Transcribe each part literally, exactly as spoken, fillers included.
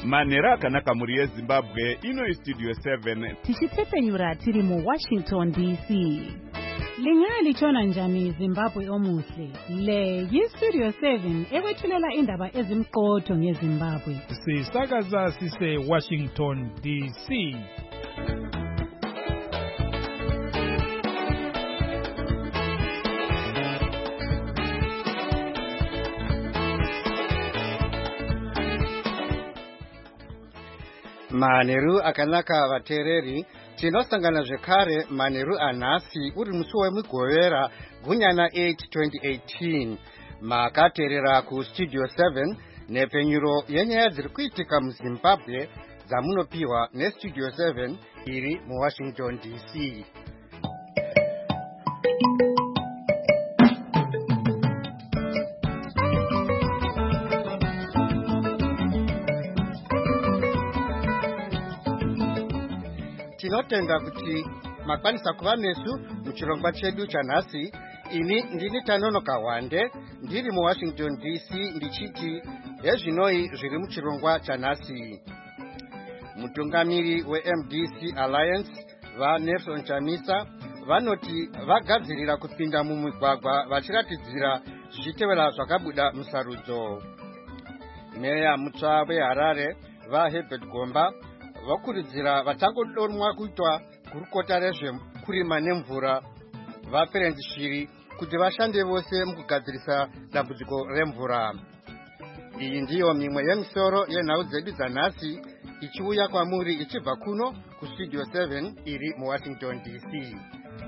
manhero akanaka mhuri yezimbabwe. Ino istudio seven tichitepfenyura tiri muwashington D C. Lingaya lichona njani Zimbabwe omuhle? Le yistudio seven ekwethulela indaba ezimqotho ngeZimbabwe. Sisakaza sise Washington D C. Manheru akanaka vateereri, tinosangana zvekare manheru anhasi uri musi wemugovera gunyana eight twenty eighteen. Makateerera kustudio seven nepfenyuro yenyaya dziri kuitika muZimbabwe dzamunopiwa nestudio seven iri muWashington D C. Tinotenda kuti makwanisa kuva nesu muchirongwa chedu chanhasi. Ini ndini Tanonoka Wande ndiri muWashington D C ndichiti hezvinoi zviri muchirongwa chanhasi. Mutungamiri weM D C Alliance vaNelson Chamisa vanoti vagadzirira kupinda mumigwagwa vachiratidzira zvichitevera zvakabuda musarudzo. Meya mutsva weHarare vaHerbert Gomba vakurudzira vatangodonwa kuitwa gurukota rezvekurima nemvura vaPerenzi Shiri kuti vashande vose mukugadzirisa dambudziko remvura. Iyi ndiyo mimwe yemisoro yenhau dzedu dzanhasi ichiuya kwamuri ichibva kuno kustudio seven iri muWashington D C.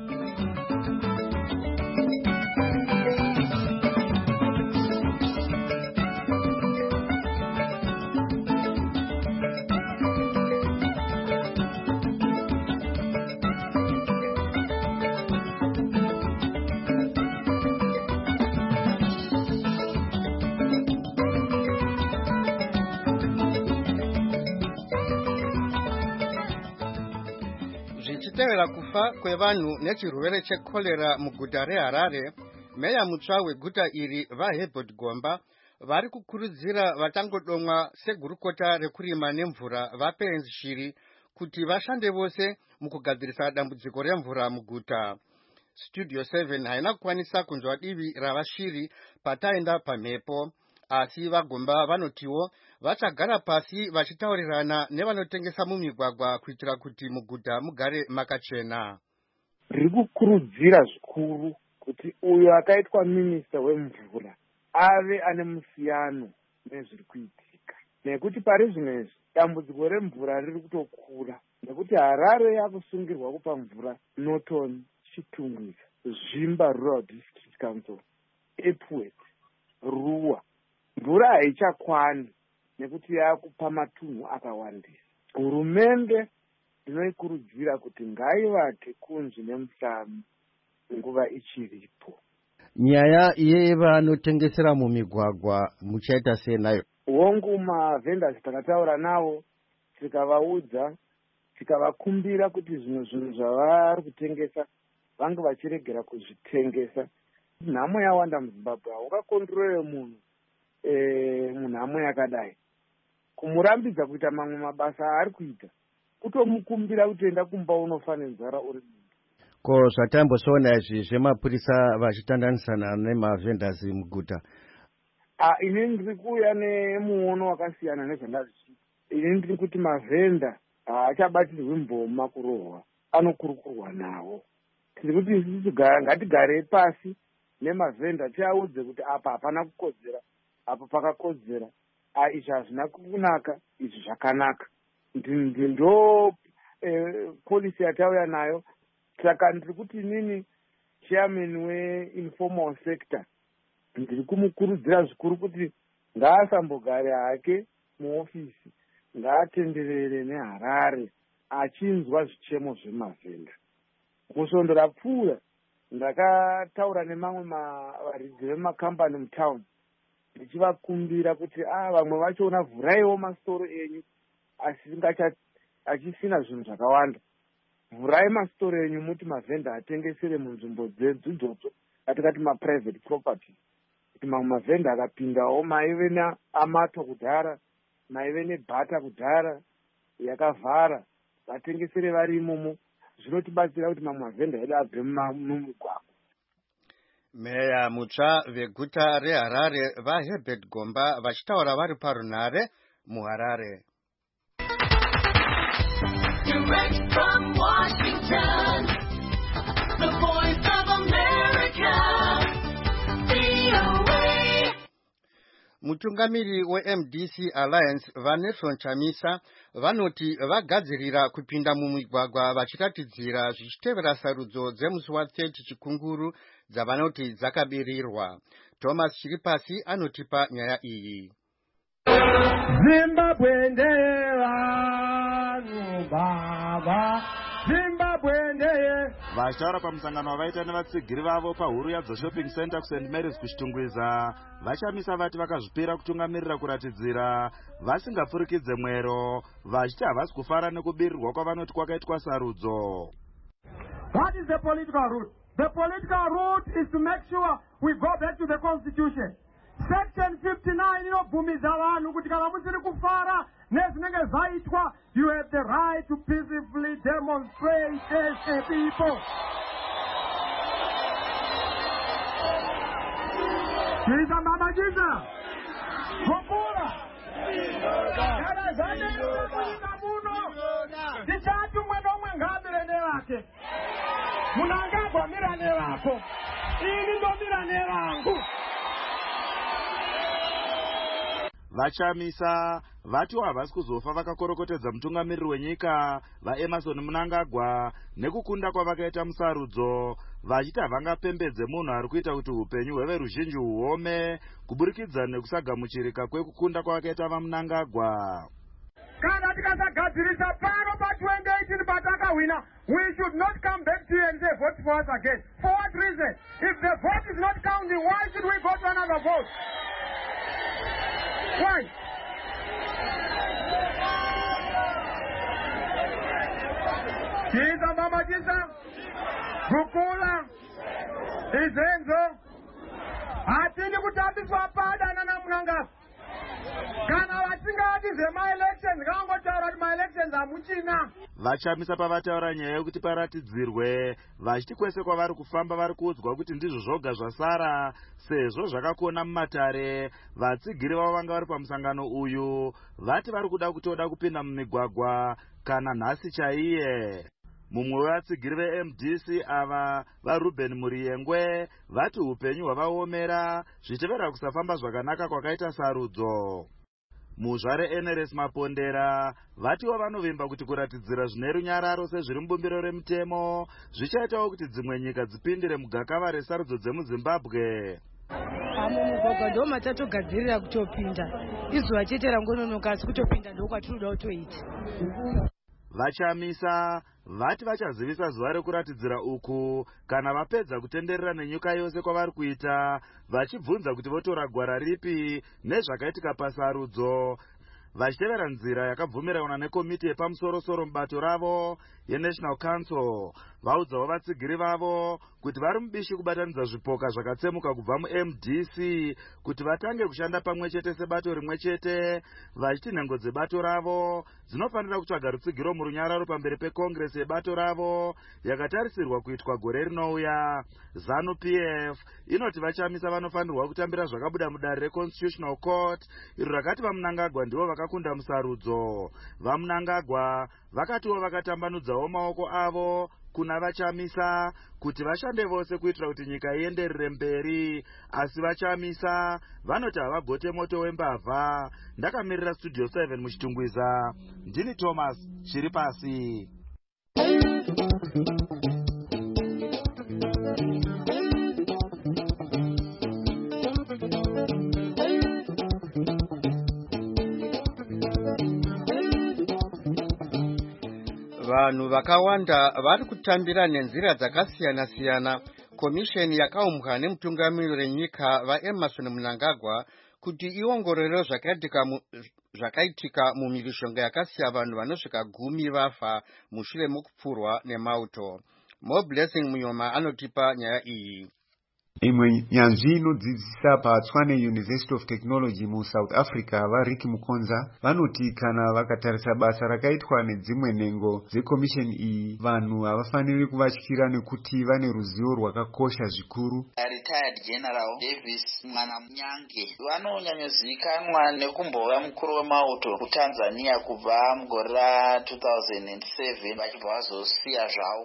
Zvichitevera kufa kwevanhu nechirwere chekorera muguta reHarare, meya mutsva weguta iri vaHerbert Gomba vari kukurudzira vatangodomwa segurukota rekurima nemvura vaPerenzi Shiri kuti vashande vose mukugadzirisa dambudziko remvura muguta. Studio seven haina kukwanisa kunzwa divi ravashiri pataenda pamhepo, asi vaGomba vanotiwo vachagara pasi vachitaurirana nevanotengesa mumigwagwa kuitira kuti muguta mugare makachena. Riri kukurudzira zvikuru kuti uyo akaitwa minista wemvura ave ane musiyano nezviri kuitika, nekuti pari zvinezvi dambudziko remvura riri kutokura, nekuti Harare yakusungirwa kupa mvura Norton, Chitungwiza, Zvimba Rural District Council, Epworth, Ruwa. Mvura haichakwani nekuti yakupa matunhu akawandisa. Hurumende inoikurudzira kuti ngaivake kunzvi nemusami nguva ichiripo. Nyaya yevanotengesera mumigwagwa muchaita sei nayo? Hongu mavhendors takataura navo tikavaudza tikavakumbira kuti zvimwe zvinhu zvavari kutengesa vange vachiregera kuzvitengesa. Nhamo yawanda muZimbabwe, haungakondorere munhu e, munhamo yakadai. Kumurambidza kuita mamwe mabasa aari kuita, kutomukumbira kuti enda kumba unofa nenzara uri munhu. Ko zvatambosoona izvi zvemapurisa vachitandanisana nemavhendors muguta? Ah, ini ndiri kuuya nemuono wakasiyana nezvandazichiita. Ini ndiri kuti mavhenda haachabatirwi mboma kurohwa, anokurukurwa nawo. Tiri kuti isusu ngatigare pasi nemavhenda tiaudze kuti apa hapana kukodzera, apa pakakodzera, izvi hazvina kunaka, izvi zvakanaka. Ndo eh, polisi yatauya nayo. Saka ndiri kuti nini chairman weinformal sector ndiri kumukurudzira zvikuru kuti ngaasambogare hake muofisi, ngaatenderere neHarare achinzwa zvichemo zvemavhenda. Musvondo rapfuura ndakataura nemamwe varidzi vemakambani mutauni ndichivakumbira kuti ah vamwe vacho vhuraiwo masitoro enyu achisina zvinhu zvakawanda. Vhurai masitoro enyu muti mavhenda atengesere munzvimbo dzedu idzodzo katikati maprivate property, kuti mamwe mavhenda akapindawo maive amato kudhara maive nebhata kudhara yakavhara vatengesere vari imomo zvinotibatsira kuti mamwe mavhenda edu abve mumugwagwa. Meya mutsva veguta reHarare vaHerbert Gomba vachitaura vari parunhare muHarare. Direct from Washington, the voice of America, V O A. Mutungamiri we-M D C Alliance vaNelson Chamisa vanoti vagadzirira kupinda mumigwagwa vachiratidzira zvichitevera sarudzo dzemusi wathirty chikunguru dzavanoti dzakabirirwa. Thomas Chiripasi anotipa nyaya iyi. Zimbabwe ndeye vanhu baba, Zimbabwe ndeye. Vachitaura pamusangano wavaita nevatsigiri vavo pahuru yadzo shopping center kuSaint Mary's kuchitungwiza, vachamisa vati vakazvipira kutungamirira kuratidzira vasingapfurikidze mwero, vachiti havasi kufara nekubirirwa kwavanoti kwakaitwa sarudzo. What is the political route? The political route is to make sure we go back to the constitution. Section fifty-nine inobvumiza vanhu kuti kana musiri kufara nezvinenge zvaitwa, you have the right to peacefully demonstrate as a people. Tiza mama jiza Gokula Kana zane kuita muno Tichatu mweno mwengabire nerake Munangagwa mira nerako Ini ndo mira nerangu. Vachamisa vati havasi kuzofa vakakorokotedza mutungamiriri wenyika vaEmerson Mnangagwa nekukunda kwavakaita musarudzo, vachiti havangapembedze munhu ari kuita kuti upenyu hweveruzhinji huome kuburikidza nekusagamuchirika kwekukunda kwavakaita vaMnangagwa. Kana tikasagadzirisa pano pa twenty eighteen patakawina, we should not come back to you and say vote for us again. For what reason? If the vote is not counting, why should we go to another vote? Why? Kiza mama kiza Gukula Izenzo Atini kutambiswa pada na Mnangagwa. Kana vatingati zvema-elections kangotaura kuti ma-elections hamuchina. Vachamisa pavataura nyaya yokuti paratidzirwe, vachiti kwese kwavari kufamba vari kuudzwa kuti ndizvo zvoga zvasara sezvo zvakakona mumatare. Vatsigiri vavo vanga vari pamusangano uyu vati vari kuda kutoda kupinda mumigwagwa kana nhasi chaiye. Mumwe wevatsigiri veM D C ava vaRuben Muriyengwe vati upenyu hwavaomera zvichitevera kusafamba zvakanaka kwakaita sarudzo. Muzvare N R S Mapondera vatiwo vanovimba kuti kuratidzira zvine runyararo sezviri mubumbiro remutemo zvichaitawo kuti dzimwe nyika dzipindire mugakava resarudzo dzemuZimbabwe. Amo mugwagwa ndo matatogadzirira kutopinda izuva chete rangononoka, asi kutopinda ndo kwatinoda kutoita. Vachamisa vati vachazivisa zuva rekuratidzira uku kana vapedza kutenderera nenyika yose kwavari kuita, vachibvunza kuti votora gwara ripi nezvakaitika pasarudzo, vachitevera nzira yakabvumirana nekomiti yepamusoro-soro mubato ravo yeNational Council. Vaudzawo vatsigiri vavo kuti vari mubishi kubatanidza zvipoka zvakatsemuka kubva muM D C kuti vatange kushanda pamwe chete sebato rimwe chete, vachiti nhengo dzebato ravo dzinofanira kutsvaga rutsigiro murunyararo pamberi pekongresi yebato ravo yakatarisirwa kuitwa gore rinouya. ZANU P F inoti vachamisa vanofanirwa kutambira zvakabuda mudare reConstitutional Court iro rakati vaMnangagwa ndivo vakakunda musarudzo. VaMnangagwa vakatiwo vakatambanudzawo maoko avo kuna vachamisa kuti vashande vose kuitira kuti nyika ienderere mberi, asi vachamisa vanoti havagote moto wembavha. Ndakamirira Studio seven muchitungwiza, ndini Thomas Chiripasi. Vanhu vakawanda vari kutambira nenzira dzakasiyana-siyana komisheni yakaumbwa nemutungamiriri wenyika vaEmerson Mnangagwa kuti iongorore zvakaitika mu, zvakaitika mumhirizhonga yakasiya vanhu vanosvika gumi vafa mushure mokupfurwa nemauto. Mo Blessing Muyoma anotipa nyaya iyi. imwe nyanzvi inodzidzisa paTshwane University of Technology mu South Africa vaRicky Mukonza vanoti kana vakatarisa basa rakaitwa nedzimwe nhengo dzekomisheni iyi vanhu havafaniri kuvatyira nekuti vane ruzivo rwakakosha zvikuru. Retired General Davis Mwanamnyange vanonyanyozivikanwa nekumbova mukuru wemauto kuTanzania kubva mugore ra two thousand seven vachibva vazosiya zvavo,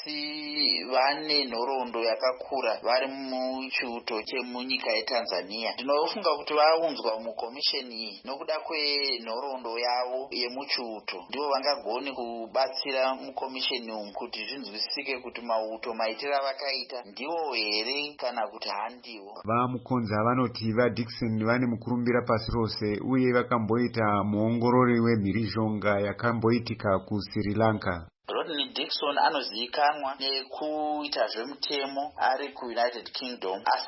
asi vane nhoroondo yakakura vari muchiuto chemunyika yeTanzania. Ndinofunga kuti vaunzwa mukomisheni iyi nokuda kwenhoroondo yavo yemuchiuto ndivo vangagone kubatsira mukomisheni umu kuti zvinzwisike kuti mauto maitiro avakaita ndivo here kana kuti handivo. VaMukonza vanoti vaDickson vane mukurumbira pasi rose uye vakamboita muongorori wemhirizhonga yakamboitika kuSri Lanka. Rodney Dixon anozivikanwa nekuita zvemutemo ari kuUnited Kingdom, asi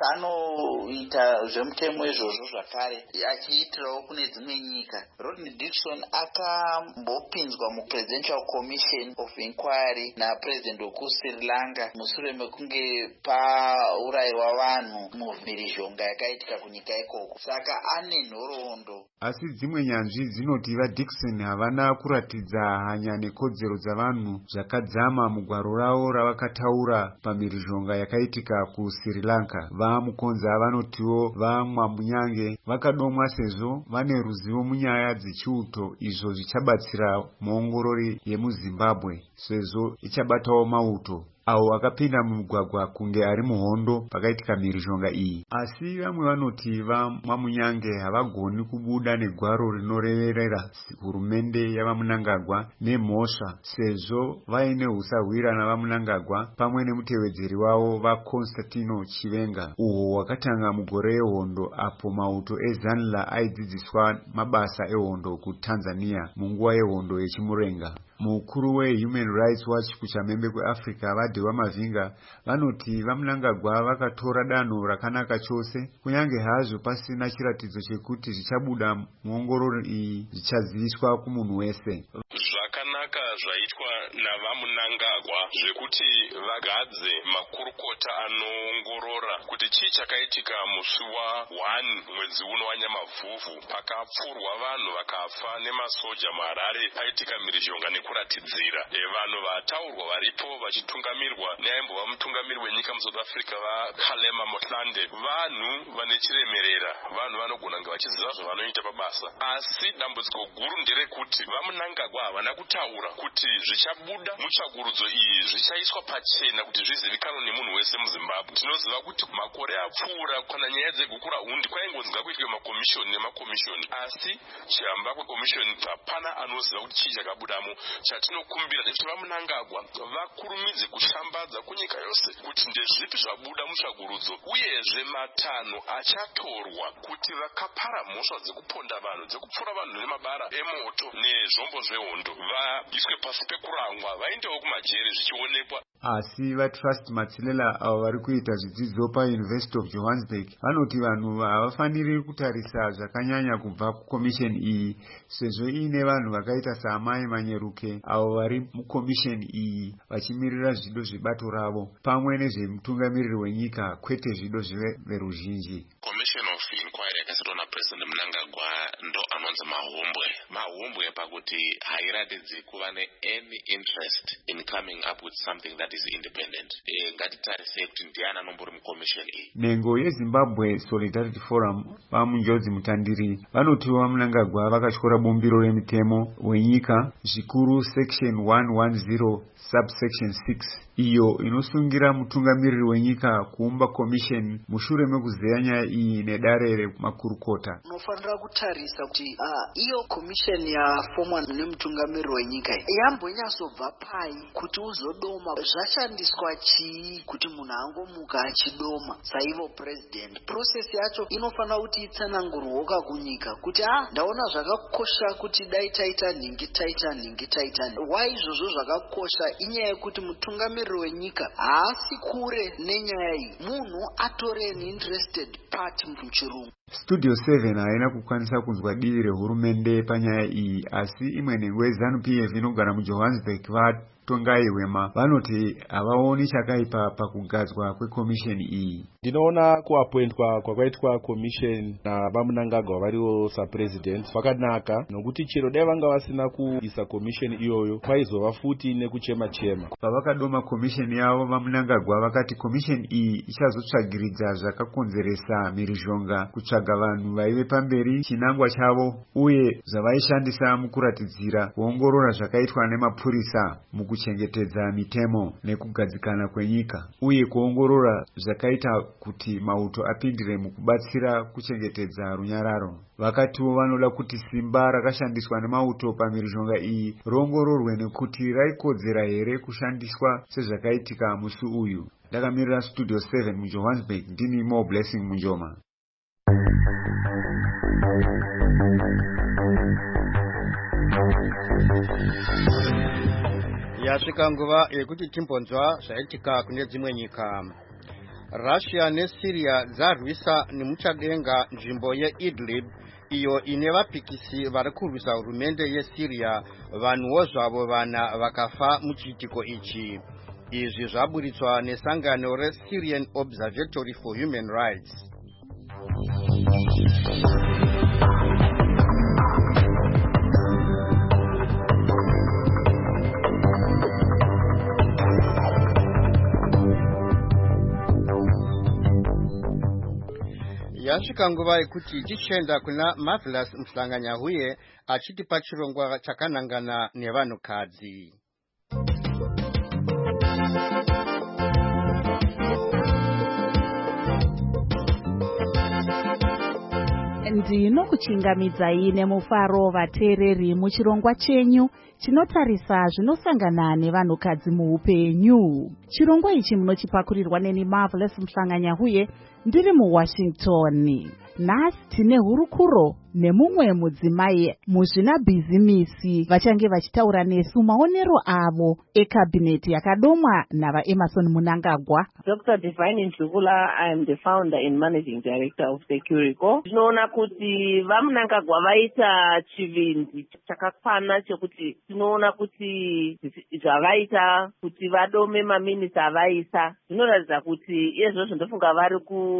anoita zvemutemo izvozvo zvakare achiitirawo kune dzimwe nyika. Rodney Dixon akambopinzwa muPresidential Commission of Inquiry naPresident wekuSri Lanka mushure mekunge paurayiwa vanhu mumhirizhonga yakaitika kunyika ikoko, saka ane nhoroondo. Asi dzimwe nyanzvi dzinoti vaDickson havana kuratidza hanya nekodzero dzavanhu zvakadzama mugwaro ravo ravakataura pamhirizhonga yakaitika kuSri Lanka. VaMukonza vanotiwo vaMwamnyange vakadomwa sezvo vane ruzivo munyaya dzechiuto izvo zvichabatsira muongorori yemuZimbabwe sezvo ichabatawo mauto avo akapinda mumugwagwa kunge ari muhondo pakaitika mhirizhonga iyi. Asi vamwe vanoti vaMwamnyange havagoni kubuda negwaro rinoreverera hurumende yavaMnangagwa nemhosva sezvo vaine usahwira navaMnangagwa pamwe nemutevedzeri wavo vaConstantino Chivenga, uhwo hwakatanga mugore rehondo apo mauto eZanla aidzidziswa mabasa ehondo kuTanzania munguva yehondo yechimurenga. Mukuru weHuman Rights Watch kuchamhembe kweAfrica vaDhewa Mavhinga vanoti vaMnangagwa vakatora danho rakanaka chose kunyange hazvo pasina chiratidzo chekuti zvichabuda muongororo iyi zvichaziviswa kumunhu wese. Zvakanaka zvaitwa navaMnangagwa zvekuti vagadze makurukota anoongorora kuti chii chakaitika musi wa one mwedzi uno wanyamavhuvhu pakapfurwa vanhu vakafa nemasoja muHarare paitika mhirizhonga nekuratidzira. E, vanhu vataurwa varipo vachitungamirirwa neaimbova mutungamiri wenyika muSouth Africa vaKhalema Mohlande vanhu vane chiremerera, vanhu vanogona kunge vachiziva zvavanoita pabasa, asi dambudziko guru nderekuti vaMnangagwa havana kutaura kuti zvichabuda mutsvakurudzo iyi zvichaiswa pachena kuti zvizivikanwe nemunhu wese muZimbabwe. Tinoziva kuti makore apfuura kana nyaya dzegukura hundi kwaingonzi ngakuitwe makomishoni nemakomishoni, asi chihamba kwekomishoni hapana anoziva kuti chii chakabudamo. Chatinokumbira ndechekuti vaMnangagwa vakurumidze kushambadza kunyika yose kuti ndezvipi zvabuda mutsvakurudzo, uyezve matanho achatorwa kuti vakapara mhosva dzekuponda vanhu, dzekupfura vanhu nemabara emoto nezvombo zvehondo vaiswe pasi pekurangwa vaendewo kumajeri zvichionekwa. Asi vaTrust Matsilela avo vari kuita zvidzidzo paUniversity of Johannesburg vanoti vanhu havafaniri kutarisa zvakanyanya kubva kukomisheni iyi sezvo iine vanhu vakaita saamai Manyeruke avo vari mukomisheni iyi vachimirira zvido zvebato ravo pamwe nezvemutungamiriri wenyika kwete zvido zveveruzhinji. Commission of Inquiry yakasetwa naPresident Mnangagwa ndo anonzi mahombwe. Mahombwe pakuti hairatidzi kuva ne-any interest in coming up with something that is independent. E, ngatitarise kuti ndiani anombori mukomisheni iyi. Nhengo yeZimbabwe Solidarity Forum vaMunjozi Mutandiri vanotiwo vaMnangagwa vakatyora bumbiro remitemo wenyika zvikuru section one ten subsection six iyo inosungira mutungamiriri wenyika kuumba commission mushure mekuzeya nyaya iyi nedare remakurukota. Unofanira kutarisa kuti uh, iyo commission yafomwa nemutungamiriri wenyika yambonyatsobva pai kuti uzodoma zvashandiswa chii kuti munhu angomuka achidoma saivo president. Process yacho inofanira kuti itsanangurwoka kunyika kuti ah ndaona zvakakosha kuti dai taita nhingi taita nhingi taita why izvozvo zvakakosha inyaya yekuti mutungamiriri wenyika haasi kure nenyaya iyi, munhu atore an interested party muchirungu. Studio seven haina kukwanisa kunzwa dii rehurumende panyaya iyi, asi imwe nhengo yeZANU P F inogara muJohannesburg vatongaiwema vanoti havaoni chakaipa pakugadzwa kwekomisheni iyi. Ndinoona kuappointwa kwakaitwa komisheni naVamunangagwa variwo sapresident kwakanaka, nokuti chero dai vanga vasina kuisa komisheni iyoyo kwaizova futi nekuchema chema. Pavakadoma komisheni yavo, Vamunangagwa vakati komisheni iyi ichazotsvagiridza zvakakonzeresa mhirizhonga, kutsvaga vanhu vaive pamberi chinangwa chavo uye zvavaishandisa mukuratidzira kuongorora zvakaitwa nemapurisa mukuchengetedza mitemo nekugadzikana kwenyika, uye kuongorora zvakaita kuti mauto apindire mukubatsira kuchengetedza runyararo. Vakatiwo vanoda kuti simba rakashandiswa nemauto pamhirizhonga iyi roongororwe nekuti raikodzera here kushandiswa sezvakaitika musi uyu. Ndakamirira Studio seven muJohannesburg, ndini Mo Blessing Munjoma. Yasvika nguva yekuti timbonzwa zvaitika kune dzimwe nyika. Russia neSyria dzarwisa nemuchadenga nzvimbo yeIdlib iyo ine vapikisi vari kurwisa hurumende yeSyria. Vanhuwo zvavo vana vakafa muchiitiko ichi. Izvi zvaburitswa nesangano reSyrian Observatory for Human Rights. Yasvika nguva yekuti tichenda kuna Marvelous Mhlanganyahuye achitipa chirongwa chakanangana nevanhukadzi. Ndinokuchingamidzai nemufaro vateereri muchirongwa chenyu chinotarisa zvinosangana nevanhukadzi muupenyu. Chirongwa ichi munochipakurirwa neni Marvelous Mhlanganyahuye ndiri muWashington. Nhasi tine hurukuro nemumwe mudzimai muzvinabhizimisi vachange vachitaura nesu maonero avo ekabhineti yakadomwa navaEmmerson Munangagwa. Doctor Divine Ndlukula, I am the founder and managing director of Securico. Tinoona kuti vaMunangagwa vaita chivinzi chakakwana chekuti tinoona kuti zvavaita kuti vadome maminista avaisa zvinoratidza kuti izvozvo ndofunga vari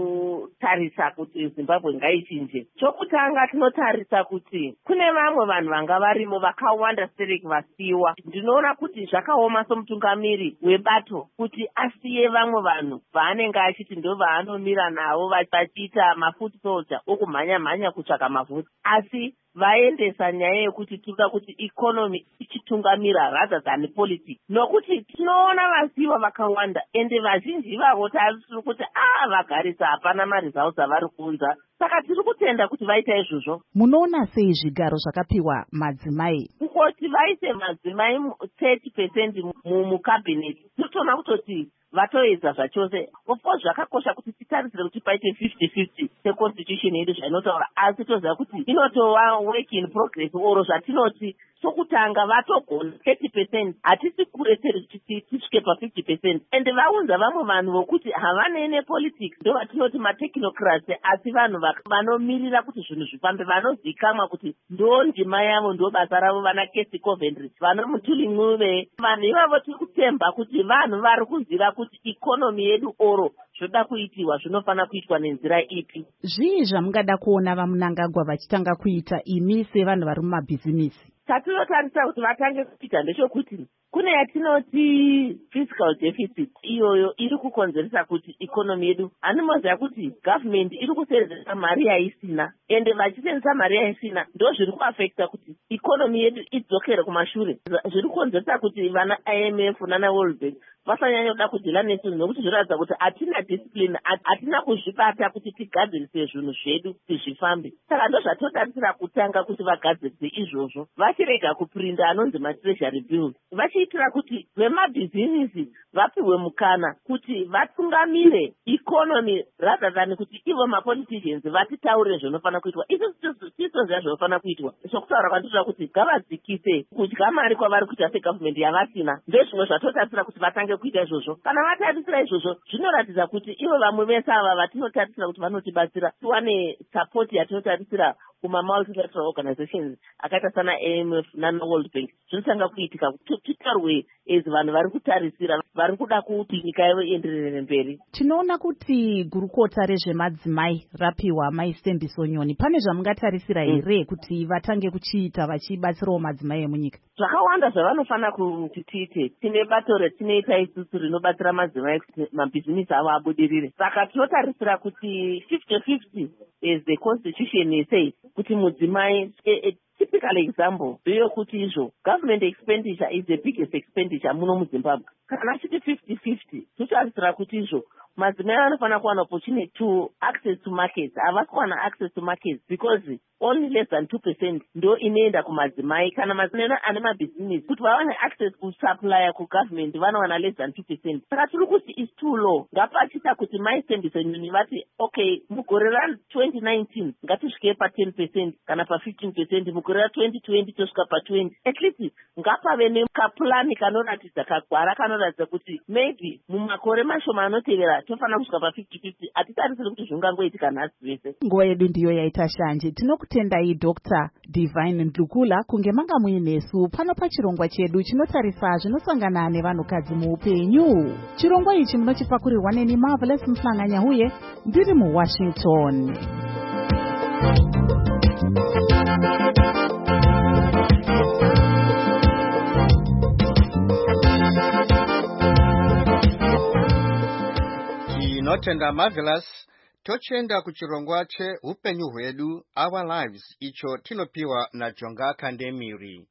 kutarisa kuti Zimbabwe ngaichinje. Chokutanga tinotarisa kuti kune vamwe vanhu vanga varimo vakawanda sereki vasiwa. Ndinoona kuti zvakaoma somutungamiri webato kuti asiye vamwe vanhu vaanenge achiti ndo vaanomira navo vachiita mafuti soldier okumhanya mhanya kutsvaka mavhoti, asi vaendesa nyaya yekuti tinoda kuti economy ichitungamira rather than politics. Nokuti tinoona vasiwa vakawanda ende vazhinji vavo tari kuti ah vagarisa hapana maresults avari kuunza. Saka tiri kutenda kuti vaita izvozvo. Munoona sei zvigaro zvakapiwa madzimai? Kukoti vaise madzimai thirty percent mukabineti. Tinotoona kutoti vatoedza zvachose. Of course zvakakosha kuti titarisire kuti paite fifty fifty seconstitution yedu zvainotaura, asi toziva kuti inotova work in progress oro zvatinoti sokutanga vatogona thirty percent hatisi kureteri kuti tisvike pa fifty percent. Ende vaunza vamwe vanhu vokuti havanene politics ndo vatinoti matechnocrats, asi vanhu vanomirira kuti zvinhu zvifambe, vanozikamwa kuti ndo ndima yavo, ndo basa ravo, vana Kesi Coventry, vana Mutuli Ncube. Vanhu ivavo tiri kutemba kuti vanhu vari kuziva kuti ikonomi yedu oro zvoda kuitiwa zvinofana kuitwa nenzira ipi. Zvii zvamungada kuona vaMunangagwa vachitanga kuita imi sevanhu vari mumabhizimisi? Tatinotarisa kuti vatange kuita ndechekuti kune yatinoti fiscal deficit iyoyo iri kukonzeresa kuti ikonomi yedu, handimoziva kuti government iri kusenzesa mari yaisina, ende vachisenzesa mari yaisina ndo zviri kuafekta kuti ikonomi yedu idzokere kumashure. Zviri kukonzeresa kuti vana I M F nana World Bank vasanyanya kuda kudhila nesu nokuti zviratidza kuti hatina discipline, hatina kuzvibata kuti tigadzirise zvinhu zvedu kuti zvifambe. Saka ndo zvatotarisira kutanga kuti vagadzirise izvozvo, vachirega kuprinda anonzi matreasury bills, vachiitira kuti vemabhizinisi vapiwe mukana kuti vatungamire ikonomi rather than kuti ivo mapoliticians vatitaurire zvinofana kuitwa. Izvo titoziva zvinofana kuitwa. Zvokutaura kwanditoda kuti ngavadzikise kudya mari kwavari kuita segovernment yavasina. Ndezvimwe zvatotarisira kuti vatange vanofanira kuita izvozvo. Kana vatarisira izvozvo zvinoratidza kuti ivo vamwe vese ava vatinotarisira kuti vanotibatsira tiwane support yatinotarisira kuma-multilateral organizations akaita sana A M F nana World Bank. Zvinotanga kuitika titarwe as vanhu vari kutarisira vari kuda kuti nyika yavo ienderere mberi. Tinoona kuti gurukota rezvemadzimai rapiwa Maisembiso Nyoni. Pane zvamungatarisira here mm. kuti vatange kuchiita vachibatsirawo madzimai emunyika? Zvakawanda zvavanofanira kuti tiite. Tine bato retinoita isusu rinobatsira madzimai kuti mabhizinisi avo abudirire. Saka tinotarisira kuti fifty fifty as the constitution says kuti mudzimai a, a typical example ndeyokuti izvo government expenditure is the biggest expenditure muno muZimbabwe. Kana chiti fifty fifty totarisira kuti izvo madzimai anofanira kuwana opportunity to access to markets. Havasi kuwana access to markets because only less than two percent ndo inoenda kumadzimai. Kana madzimai ane mabhizinesi kuti vawane access kusupplier kugovernment vanowana less than two percent. Saka tiri kuti is too low. Ngapachita kuti Maisembiso Nyoni vati okay mugore ra twenty nineteen ngatisvike pa ten percent kana pa fifteen percent, mugore ra twenty twenty tosvika pa twenty. At least ngapave nekapulani kanoratidza kagwara kanoratidza kuti maybe mumakore mashoma anotevera tofanira kusvika pa fifty fifty. Hatitarisiri kuti zvingangoitika nhasi vese. Nguva yedu ndiyo yaita shanje. Tinokutendai Doctor Divine Ndlukula kunge manga muinesu pano pachirongwa chedu chinotarisa zvinosangana nevanhukadzi muupenyu. Chirongwa ichi munochipakurirwa neni Marvelous Mhlanga-Nyahuye ndiri muWashington. Tinotenda Marvelous. Tochenda kuchirongwa che upenyu hwedu Our Lives icho tinopiwa na Jonga Kandemiri.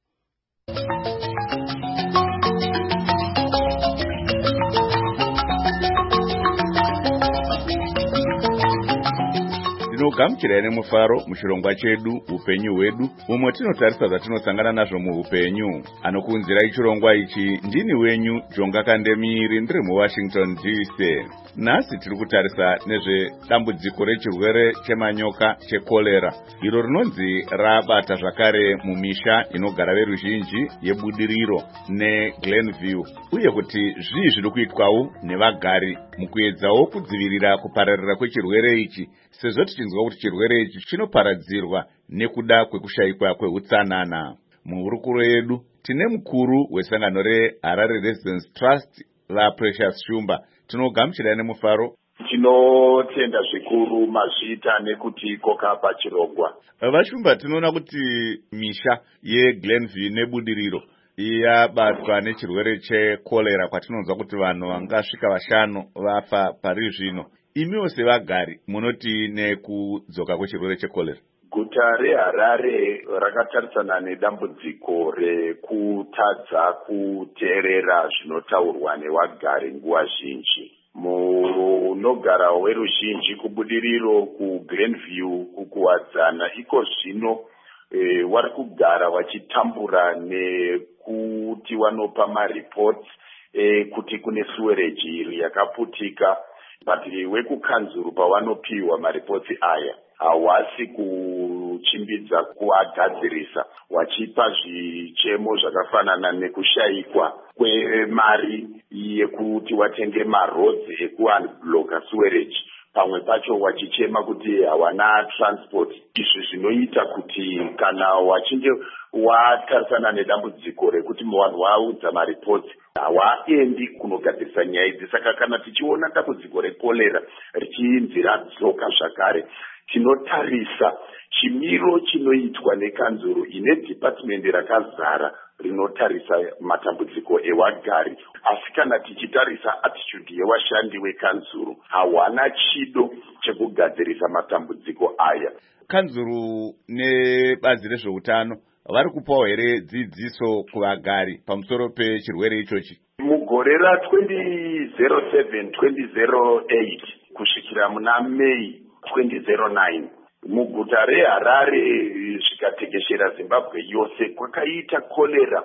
Tinogamuchira nemufaro muchirongwa chedu upenyu hwedu umwe tinotarisa zvatinosangana nazvo muupenyu. Anokunzira ichirongwa ichi ndini wenyu Jonga Kandemiri ndiri muWashington D C. Nhasi tiri kutarisa nezvedambudziko rechirwere chemanyoka chekolera iro rinonzi rabata zvakare mumisha inogara veruzhinji yebudiriro neGlenview, uye kuti zvii zviri kuitwawo nevagari mukuedzawo kudzivirira kupararira kwechirwere ichi, sezvo tichinzwa kuti chirwere ichi chinoparadzirwa nekuda kwekushayikwa kweutsanana. Muhurukuro yedu tine mukuru wesangano reHarare Residence Trust vaPrecious Shumba. Tinogamuchira nemufaro. Tinotenda zvikuru mazvita nekuti koka pachirongwa. Vashumba, tinoona kuti misha yeGlenview nebudiriro yabatwa nechirwere chekolera kwatinonzwa kuti vanhu vangasvika vashanu vafa pari zvino. Imiwo sevagari munoti nekudzoka kwechirwere chekolera? Guta reHarare rakatarisana nedambudziko rekutadza kuteerera zvinotaurwa nevagari nguva zhinji. Munogara weruzhinji kubudiriro kuGlenview kukuwadzana iko zvino e, vari kugara vachitambura nekuti vanopa maripoti e, kuti kune sewerage iri yakaputika. Bhati wekukanzuru pavanopiwa maripoti aya hawasi kuchimbidza kuagadzirisa, wachipa zvichemo zvakafanana nekushayikwa kwemari yekuti watenge marodzi ekuunbloka sewerage, pamwe pacho wachichema kuti hawana transport. Izvi zvinoita kuti kana wachinge watarisana nedambudziko rekuti vanhu vaudza maripoti hawaendi kunogadzirisa nyaya idzi. Saka kana tichiona dambudziko rekolera richinzi radzoka zvakare, tinotarisa chimiro chinoitwa nekanzuru ine department rakazara rinotarisa matambudziko ewagari. Asi kana tichitarisa attitude yevashandi vekanzuru, hawana chido chekugadzirisa matambudziko aya. Kanzuru nebazi rezveutano vari kupawo here dzidziso kuvagari pamusoro pechirwere ichochi? Mugore ra twenty oh seven twenty oh eight kusvikira muna May twenty oh nine muguta reHarare zvikatekeshera Zimbabwe yose kwakaita kolera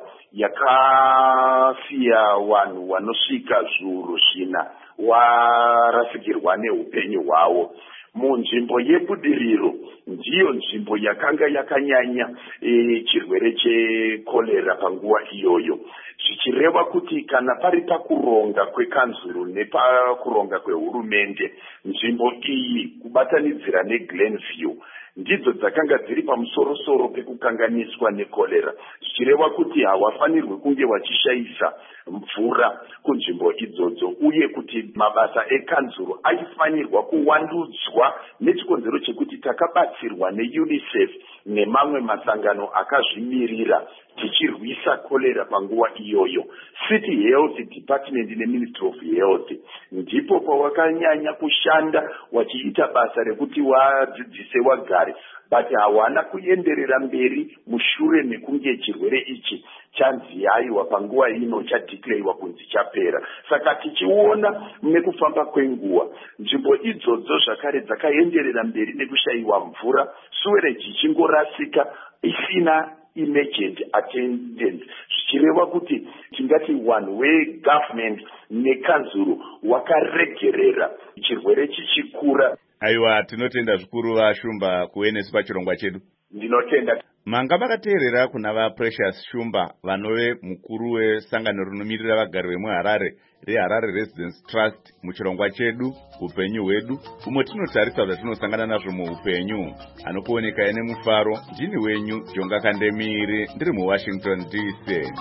yakasiya vanhu vanosvika zviuru zvina warasikirwa neupenyu hwavo. munzvimbo yebudiriro ndiyo nzvimbo yakanga yakanyanya e, chirwere chekorera panguva iyoyo, zvichireva kuti kana pari pakuronga kwekanzuru nepakuronga kwehurumende, nzvimbo iyi kubatanidzira neGlenview ndidzo dzakanga dziri pamusorosoro pekukanganiswa nekorera, zvichireva kuti hawafanirwi kunge vachishayisa mvura kunzvimbo idzodzo, uye kuti mabasa ekanzuru aifanirwa kuwandudzwa nechikonzero chekuti takabatsirwa neUNICEF nemamwe masangano akazvimirira tichirwisa korera panguva iyoyo. City Health Department neMinistry of Health ndipo pawakanyanya kushanda wachiita basa rekuti wadzidzise wagare, but hawana kuenderera mberi mushure mekunge chirwere ichi chanziyayiwa panguva ino chadeclarewa kunzi chapera. Saka tichiona nekufamba kwenguva nzvimbo idzodzo zvakare dzakaenderera mberi nekushayiwa mvura, suwereji ichingorasika isina emergent attendance, zvichireva kuti tingati one way government nekanzuru wakaregerera chirwere chichikura. Aiwa, tinotenda zvikuru vaShumba kuenesi pachirongwa chedu. Ndinotenda. Manga makateerera kuna vaPrecious Shumba vanove mukuru wesangano rinomiririra vagari vemuHarare reHarare Residence Trust muchirongwa chedu upenyu hwedu, umwe tinotarisa zvatinosangana nazvo muupenyu. Anokuoneka ene mufaro, ndini wenyu Jonga Kandemiri, ndiri muWashington D C.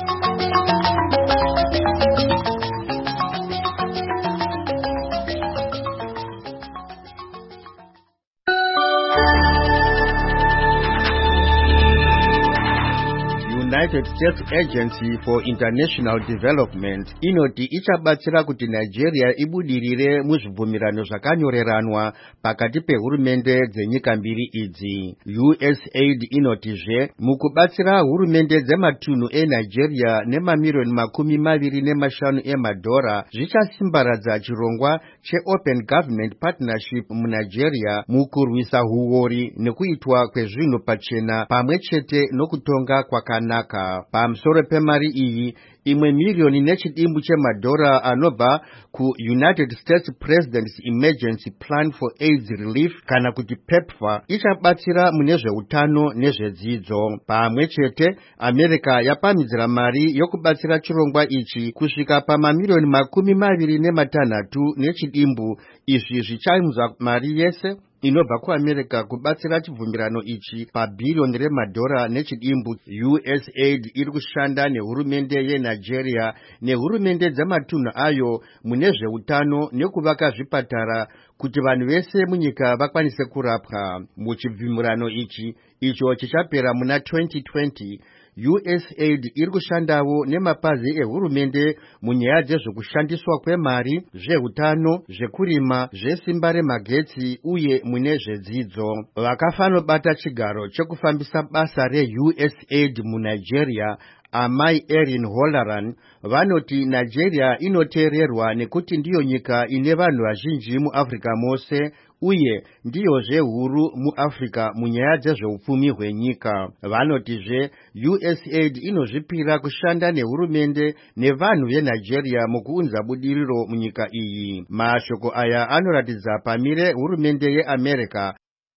United States Agency for International Development inoti ichabatsira kuti Nigeria ibudirire muzvibvumirano zvakanyoreranwa pakati pehurumende dzenyika mbiri idzi. USAID inotizve mukubatsira hurumende dzematunhu eNigeria nemamiliyoni makumi maviri nemashanu emadhora zvichasimbaradza chirongwa cheOpen Government Partnership muNigeria mukurwisa huori nekuitwa kwezvinhu pachena pamwe chete nokutonga kwakanaka. Pamusoro pemari iyi, imwe miliyoni nechidimbu chemadhora anobva kuUnited States President's Emergency Plan for AIDS Relief kana kuti PEPFAR ichabatsira mune zveutano nezvedzidzo. Pamwe chete, America yapamidzira mari yokubatsira chirongwa ichi kusvika pamamiliyoni makumi maviri nematanhatu nechidimbu. Izvi zvichaunza mari yese inobva kuAmerica kubatsira chibvumirano ichi pabhiriyoni remadhora nechidimbu. USAID iri kushanda nehurumende yeNigeria nehurumende dzamatunhu ayo mune zveutano nekuvaka zvipatara kuti vanhu vese munyika vakwanise kurapwa. Muchibvumirano ichi icho chichapera muna twenty twenty, USAID iri kushandawo nemapazi ehurumende munyaya dzezvekushandiswa kwemari, zveutano, zvekurima, zvesimba remagetsi uye mune zvedzidzo. Vakafanobata chigaro chekufambisa basa reUSAID muNigeria, Amai Erin Holaran, vanoti Nigeria inoteererwa nekuti ndiyo nyika ine vanhu vazhinji muAfrica mose uye ndiyozve huru muAfrica munyaya dzezveupfumi hwenyika. Vanotizve USAID inozvipira kushanda nehurumende nevanhu veNigeria mukuunza budiriro munyika iyi. Mashoko aya anoratidza pamire hurumende yeAmerica.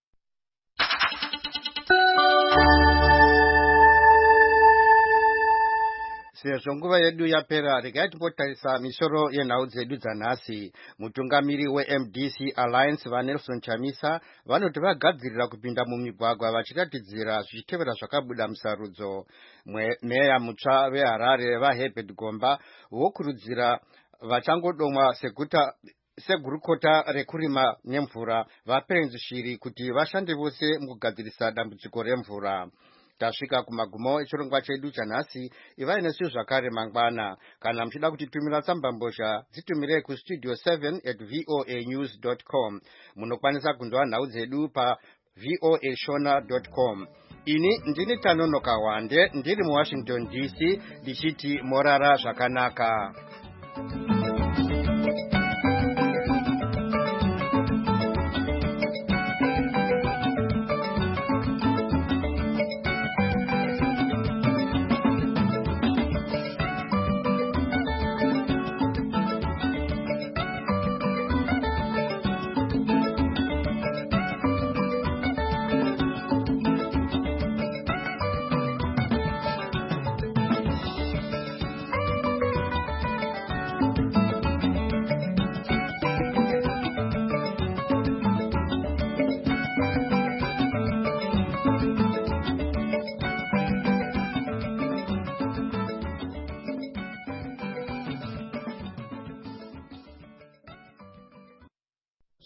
Sezvo nguva yedu yapera, regai timbotarisa misoro yenhau dzedu dzanhasi. Mutungamiri weM D C Alliance vaNelson Chamisa vanoti vagadzirira kupinda mumigwagwa vachiratidzira zvichitevera zvakabuda musarudzo. Meya mutsva veHarare vaHerbert Gomba vokurudzira vachangodomwa seguta segurukota rekurima nemvura vapenzi shiri kuti vashande vose mukugadzirisa dambudziko remvura. Tasvika kumagumo echirongwa chedu chanhasi. Ivai nesu zvakare mangwana. Kana muchida kutitumira tsamba mbozha, dzitumire kustudio seven at voa news dot com. Munokwanisa kunzwa nhau dzedu pa voa shona dot com. Ini ndini Tanonoka Wande, ndiri muWashington D C, ndichiti morara zvakanaka.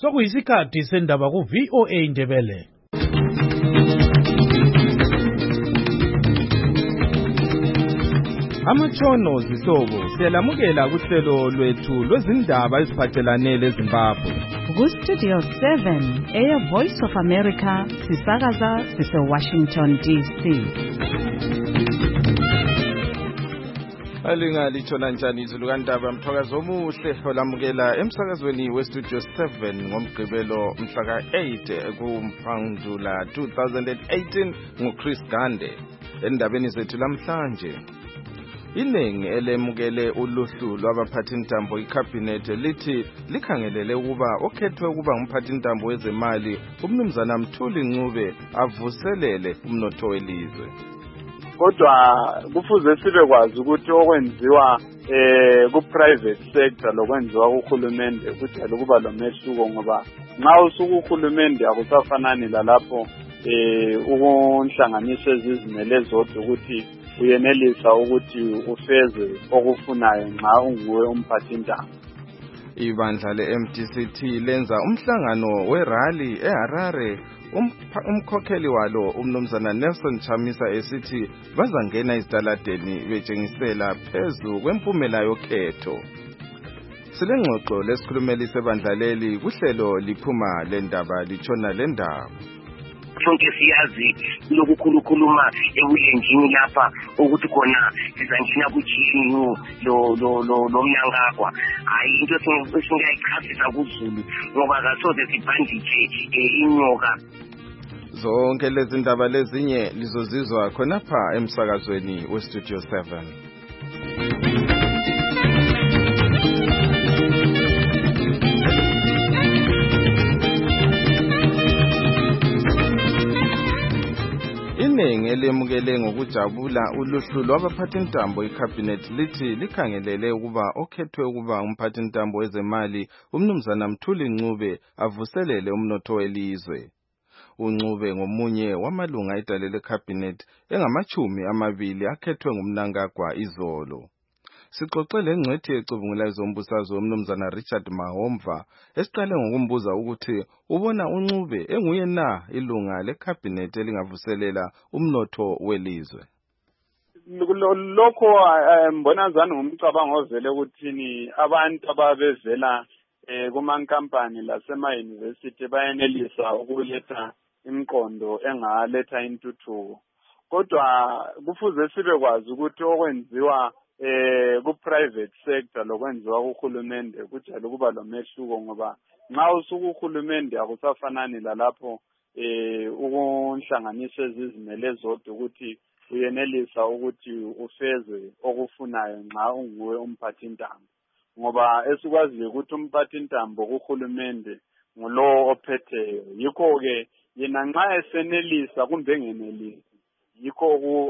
sokuyisikhathi sendaba ku-V O A Ndebele. Amatshono zihlobo siyalamukela kuhlelo lwethu lwezindaba eziphathelane leZimbabwe. Ku-Studio seven, Air Voice of America, sisakaza sise-Washington D C. Alingalithola njani izulu kandaba mthakazo omuhle olamukela emsakazweni we-Studio seven ngomgqibelo mhla ka-eight kuMpandula two thousand eighteen nguChris Gande. Endabeni zethu lamhlanje, iningi elemukele uluhlu lwabaphathintambo ikhabhinethi lithi likhangelele ukuba okhethwe ukuba ngumphathintambo wezemali umnumzana Mthuli Ncube avuselele umnotho welizwe. Kodwa kufuze sibe kwazi ukuthi okwenziwa eh ku-private sector lokwenziwa kuhulumende kujayele ukuba lomehluko, ngoba nxa usuku uhulumende akusafanani lalapho eh ukunhlanganisa ezizimele zodwa ukuthi uyenelisa ukuthi ufeze okufunayo nxa unguwe umphathintambo. Ibandla le-M D C T lenza umhlangano werally eHarare, umkhokheli walo umnumzana Nelson Chamisa esithi bazangena ezitaladeni betshengisela phezu kwempumela yokhetho. Silengxoxo lesikhulumeli sebandla leli kuhlelo liphuma lendaba litshona lendaba. Sonke siyazi lokukhulukhuluma ebulenjini lapha ukuthi khona sizangena ku-G N U lo lo lo lomnangagwa. Hayi into esingayichasisa kuZulu ngoba kasoze sibhanditshe inyoka. Zonke lezi ndaba lezinye lizozizwa khonapha emsakazweni we-Studio seven. Iningi elemukele ngokujabula uluhlu lwabaphathintambo ikhabhinethi lithi likhangelele ukuba okhethwe ukuba umphathintambo wezemali umnumzana Mthuli Ncube avuselele umnotho welizwe. uNcube ngomunye wamalunga edalele cabinet engamachumi amabili akhethwe ngumnangagwa izolo. Sixoxele engcwethi ecubungula izombusazwe umnumzana Richard Mahomva esiqale ngokumbuza ukuthi ubona uNcube enguye na ilunga lecabinet elingavuselela umnotho welizwe. Lokho mbona zani ngumcabango ovele ukuthini abantu ababezela kumankampani lasema university bayenelisa ukuletha imqondo engaletha intuthuko. Kodwa kufuze sibe kwazi ukuthi okwenziwa eh ku private sector lokwenziwa kuhulumende kujayele ukuba lomehluko, ngoba nxa usuku uhulumende akusafanani lalapho eh ukunhlanganisa ezizimele zodwa ukuthi uyenelisa ukuthi ufeze okufunayo nxa unguwe umphathintambo, ngoba esikwaziyo ukuthi umphathintambo kuhulumende ngulo ophetheyo. Yikho ke yena nxa esenelisa kumbe engenelisi, yikho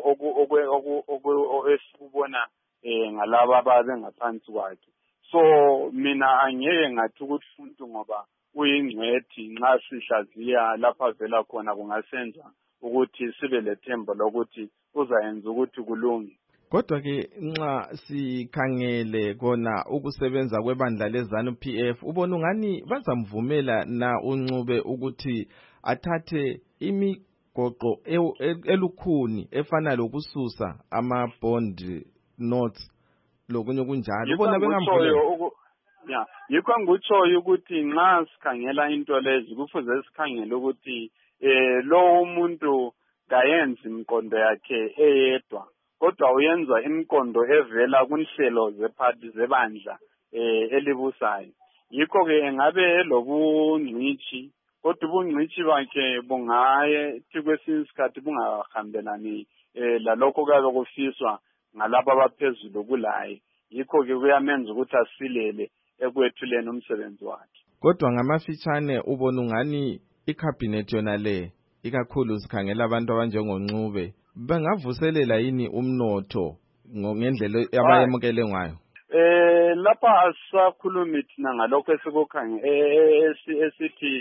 oku esibona eh ngalaba ababe ngaphansi kwakhe. So mina angeke ngathi ukuthi umuntu ngoba uyingcwethi nxa sihlaziya lapha vela khona kungasenza ukuthi sibe lethemba lokuthi uzayenza ukuthi kulunge. Kodwa ke nxa sikhangele kona ukusebenza kwebandla leZANU P F, ubona ungani bazamvumela na uNcube ukuthi athathe imigoqo elukhuni efana lokususa ama bond notes lokunye kunjalo, ubona bengamvumela? Ya, yikho ngikutshoyo ukuthi nxa sikhangela into lezi kufuze sikhangele ukuthi eh lo umuntu kayenzi imqondo yakhe eyedwa, kodwa uyenza imqondo evela kunhlelo zephathi zebandla eh elibusayo. Yikho ke engabe lobungcithi, kodwa ubungcithi bakhe bungaye tikwesinye isikhathi bungahambelani eh lalokho kabe kufiswa ngalabo abaphezulu kulaye. Yikho ke kuyamenza ukuthi asilele ekwethuleni umsebenzi wakhe. Kodwa ngamafitshane ubona ungani icabinet yona le ikakhulu sikhangela abantu abanjengoNcube bengavuselela yini umnotho ngendlela abayemukele ngayo? Eh lapha asakhulumi thina ngalokho esikukhangela esithi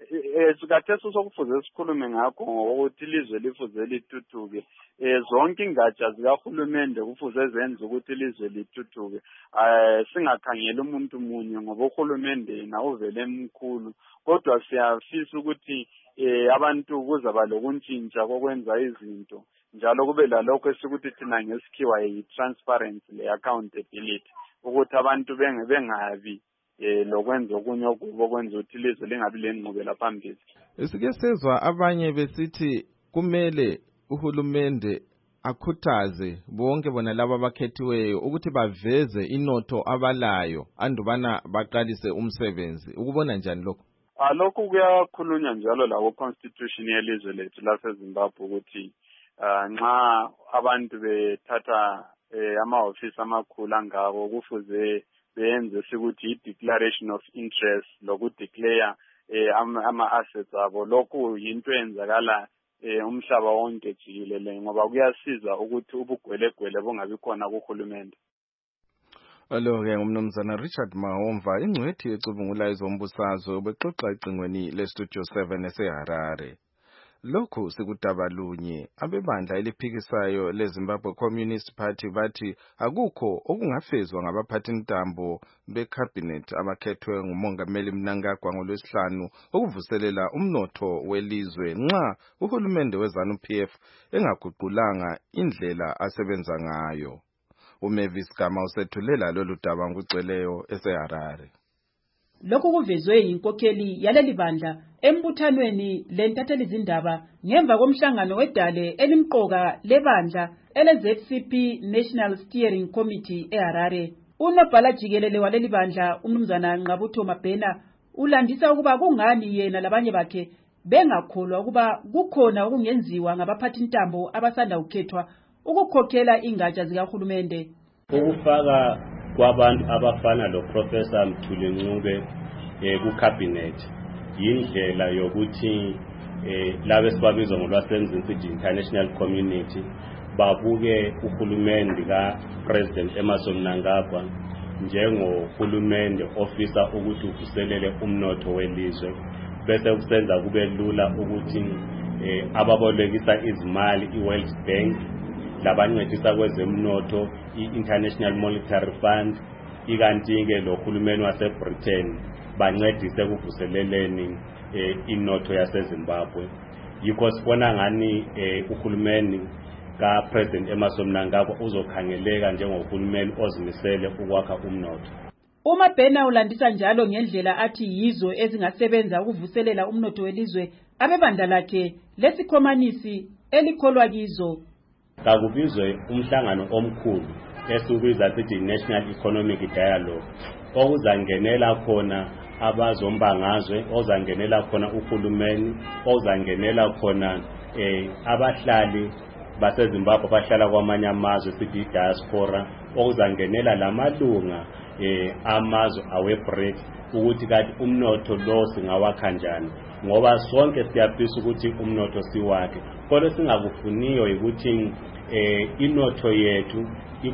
eh sikathetho sokufuze sikhulume ngakho ngokuthi ilizwe lifuze lituthuke eh zonke ingatsha zikahulumende kufuze zenze ukuthi ilizwe lituthuke eh singakhangela umuntu munye ngoba uhulumende na uvele emkhulu kodwa siyafisa ukuthi eh abantu kuzaba lokuntshintsha kokwenza izinto njalo kube lalokho esikuthi thina ngesikhiwa yi-transparency le-accountability ukuthi abantu bengabi eh lokwenza okunye okubo kwenza ukuthi ilizwe lingabi lenqubela phambili. Sike sezwa abanye besithi kumele uhulumende akhuthaze bonke bona laba abakhethiweyo ukuthi baveze inotho abalayo andubana baqalise umsebenzi. Ukubona njani lokho? Alokho kuyakhulunywa njalo lawo constitution yelizwe lethu laseZimbabwe ukuthi nxa abantu bethatha ama-office amakhulu angabo kufuze benze sikuthi i-declaration of interest lokudeclare ama-assets abo. Lokhu yinto enzakala umhlaba wonke jikelele ngoba kuyasiza ukuthi ubugwelegwele bungabi khona kuhulumende. Alo-ke ngumnumzana Richard Mahomva, ingcwethi ecubungulayo zombusazwe bexoxa ecingweni le-Studio seven eseHarare. Lokhu sikudaba lunye abebandla eliphikisayo leZimbabwe Communist Party bathi akukho okungafezwa ngabaphathintambo becabinet abakhethwe ngumongameli Mnangagwa ngolwesihlanu ukuvuselela umnotho welizwe nxa uhulumende weZANU-P F engaguqulanga indlela asebenza ngayo. uMavis Gama usethulela lolu daba ngugcweleyo eseHarare. Lokhu kuvezwe inkokheli yaleli bandla embuthanweni lentathelizindaba izindaba ngemva komhlangano wedale elimqoka lebandla ele-Z C P National Steering Committee eHarare. Unobhala jikelele waleli bandla umnumzana Nqabutho Mabhena ulandisa ukuba kungani yena labanye bakhe bengakholwa ukuba kukhona okungenziwa ngabaphathintambo abasanda ukukhethwa ukukhokhela ingatsha zikahulumende. Ukufaka kwabantu abafana lo Professor Mthuli Ncube eh ku cabinet yindlela yokuthi eh labe sibabiza ngolwasemzini international community babuke uhulumende ka President Emmerson Mnangagwa njengohulumende ofisa ukuthi uvuselele umnotho welizwe bese kusenza kube lula ukuthi eh ababolekisa izimali iWorld Bank labancedisa kwezemnotho i-International Monetary Fund ikanti ke lo hulumeni waseBritain bancedise kuvuseleleni eh, inotho yaseZimbabwe. Yikho sibona ngani eh, uhulumeni ka President Emmerson Mnangagwa uzokhangeleka njengohulumeni ozimisele ukwakha umnotho. uMabhena ulandisa njalo ngendlela athi yizo ezingasebenza ukuvuselela umnotho welizwe abebandla lakhe lesikhomanisi elikholwa kizo. Kakubizwe umhlangano omkhulu esiubiza sithi National Economic Dialogue okuzangenela khona abazombangazwe, ozangenela khona uhulumeni, ozangenela khona eh abahlali baseZimbabwe bahlala kwamanye amazwe sithi diaspora, okuzangenela lamalunga eh amazwe awe-BRICS ukuthi kanti umnotho lo singawakha njani ngoba sonke siyafisa ukuthi umnotho siwakhe kodwa singakufuniyo ukuthi eh inotho yethu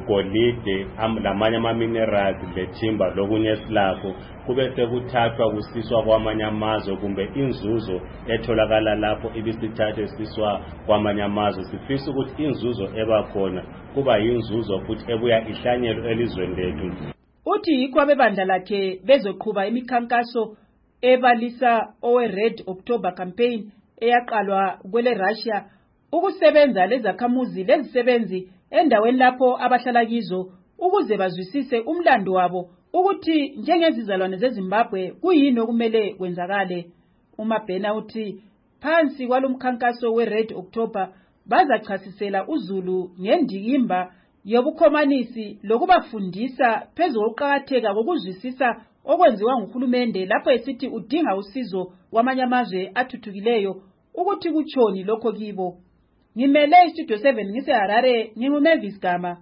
igolide lamanye ama minerals lethimba lokunye silakho kube sekuthathwa kusiswa kwamanye amazwe kumbe inzuzo etholakala lapho ibisithathe esiswa kwamanye amazwe. Sifisa ukuthi inzuzo ebakhona kuba yinzuzo futhi ebuya ihlanyelo elizweni lethu. Uthi yikho abebandla lakhe bezoqhuba imikhankaso ebalisa owe Red October campaign eyaqalwa kwele Russia ukusebenza lezakhamuzi lezisebenzi endaweni lapho abahlala kizo ukuze bazwisise umlando wabo ukuthi njengezizalwane zeZimbabwe kuyini okumele kwenzakale. uMabhena uthi phansi kwalomkhankaso we Red October bazachasisela uZulu ngendikimba yobukhomanisi lokubafundisa phezu kokuqakatheka kokuzwisisa okwenziwa nguhulumende lapho esithi udinga usizo kwamanye amazwe athuthukileyo ukuthi kuchoni lokho kibo. Ngimele iStudio seven ngiseHarare, nginguMavis Gama.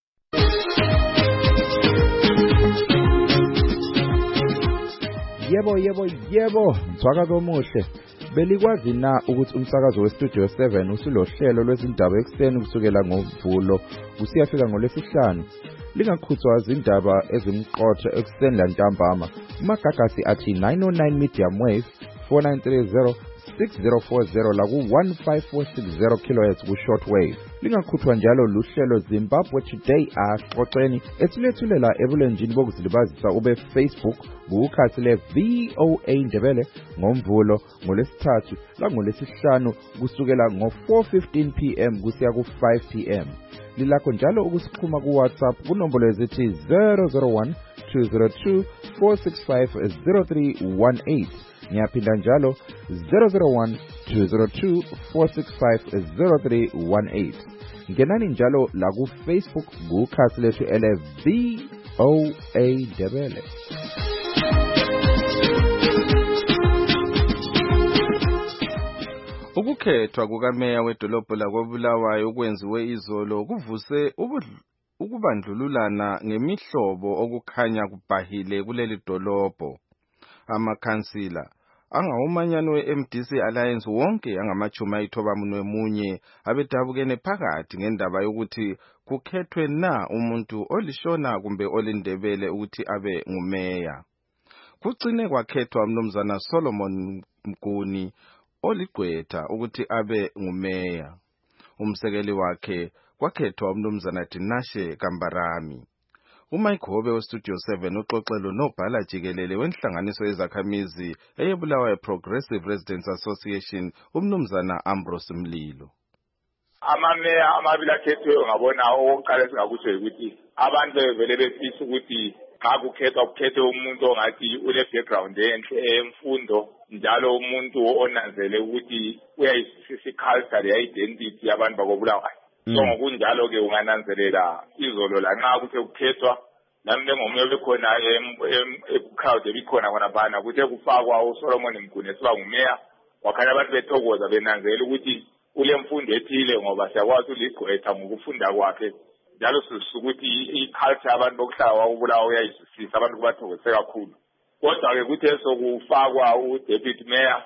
Yebo yebo yebo, mthwakazo omuhle. Belikwazi na ukuthi umsakazo weStudio seven usulohlelo lwezindaba ekseni kusukela ngoVulo kusiyafika ngolwesihlanu. Lingakhuthwa izindaba ezimqotho ekseni lantambama. Umagagasi athi nine oh nine medium wave four nine three zero six zero four zero la ku one five four six zero kilohertz ku shortwave. Lingakhuthwa njalo luhlelo Zimbabwe Today axoxeni ethulethulela ebulenjini bokuzilibazisa ube Facebook kukhasi le V O A Ndebele ngomvulo ngolesithathu la ngolesihlanu kusukela ngo four fifteen p m kusiya ku five p m Lilakho njalo ukusixhuma ku WhatsApp kunombolo ezithi zero zero one two zero two four six five zero three one eight. Ngiyaphinda njalo zero zero one two zero two four six five zero three one eight. Ngenani njalo la ku Facebook kukhasi lethu ele V O A Ndebele. Ukukhethwa kukameya wedolobho lakoBulawayo okwenziwe izolo kuvuse ukubandlululana ngemihlobo okukhanya kubhahile kuleli dolobho. Amakhansila angawumanyano we-M D C Alliance wonke angamachuma ayithobamunwe munye abedabukene phakathi ngendaba yokuthi kukhethwe na umuntu olishona kumbe olindebele ukuthi abe ngumeya. Kugcine kwakhethwa umnumzana Solomon Mguni oligqwetha ukuthi abe ngumeya. Umsekeli wakhe kwakhethwa umnumzana Dinashe Kambarami. uMike Hobe weStudio seven uxoxelo nobhala jikelele wenhlanganiso yezakhamizi eyebulawayo Progressive Residents Association umnumzana Ambrose Mlilo. Amameya amabili akhethwe ngabona oqala singakusho ukuthi abantu bevele befisa ukuthi xa kukhethwa kukhethwe umuntu ongathi ule background enhle emfundo njalo umuntu onanzele ukuthi uyayisisa culture identity yabantu bakobulawayo. So ngokunjalo ke ungananzelela izolo la nxa kuthe kukhethwa nami njengomunye bekhona crowd ebikhona khona bana kuthe kufakwa uSolomon Mguni esiba ngumeya wakhanya abantu bethokoza benanzela ukuthi ule mfundo ethile ngoba siyakwazi uligqwetha ngokufunda kwakhe njalo sisukuthi iculture abantu bokuhlala ukubulawa uyayisisisa abantu kubathokozise kakhulu. Kodwa ke kuthe sokufakwa uDeputy Mayor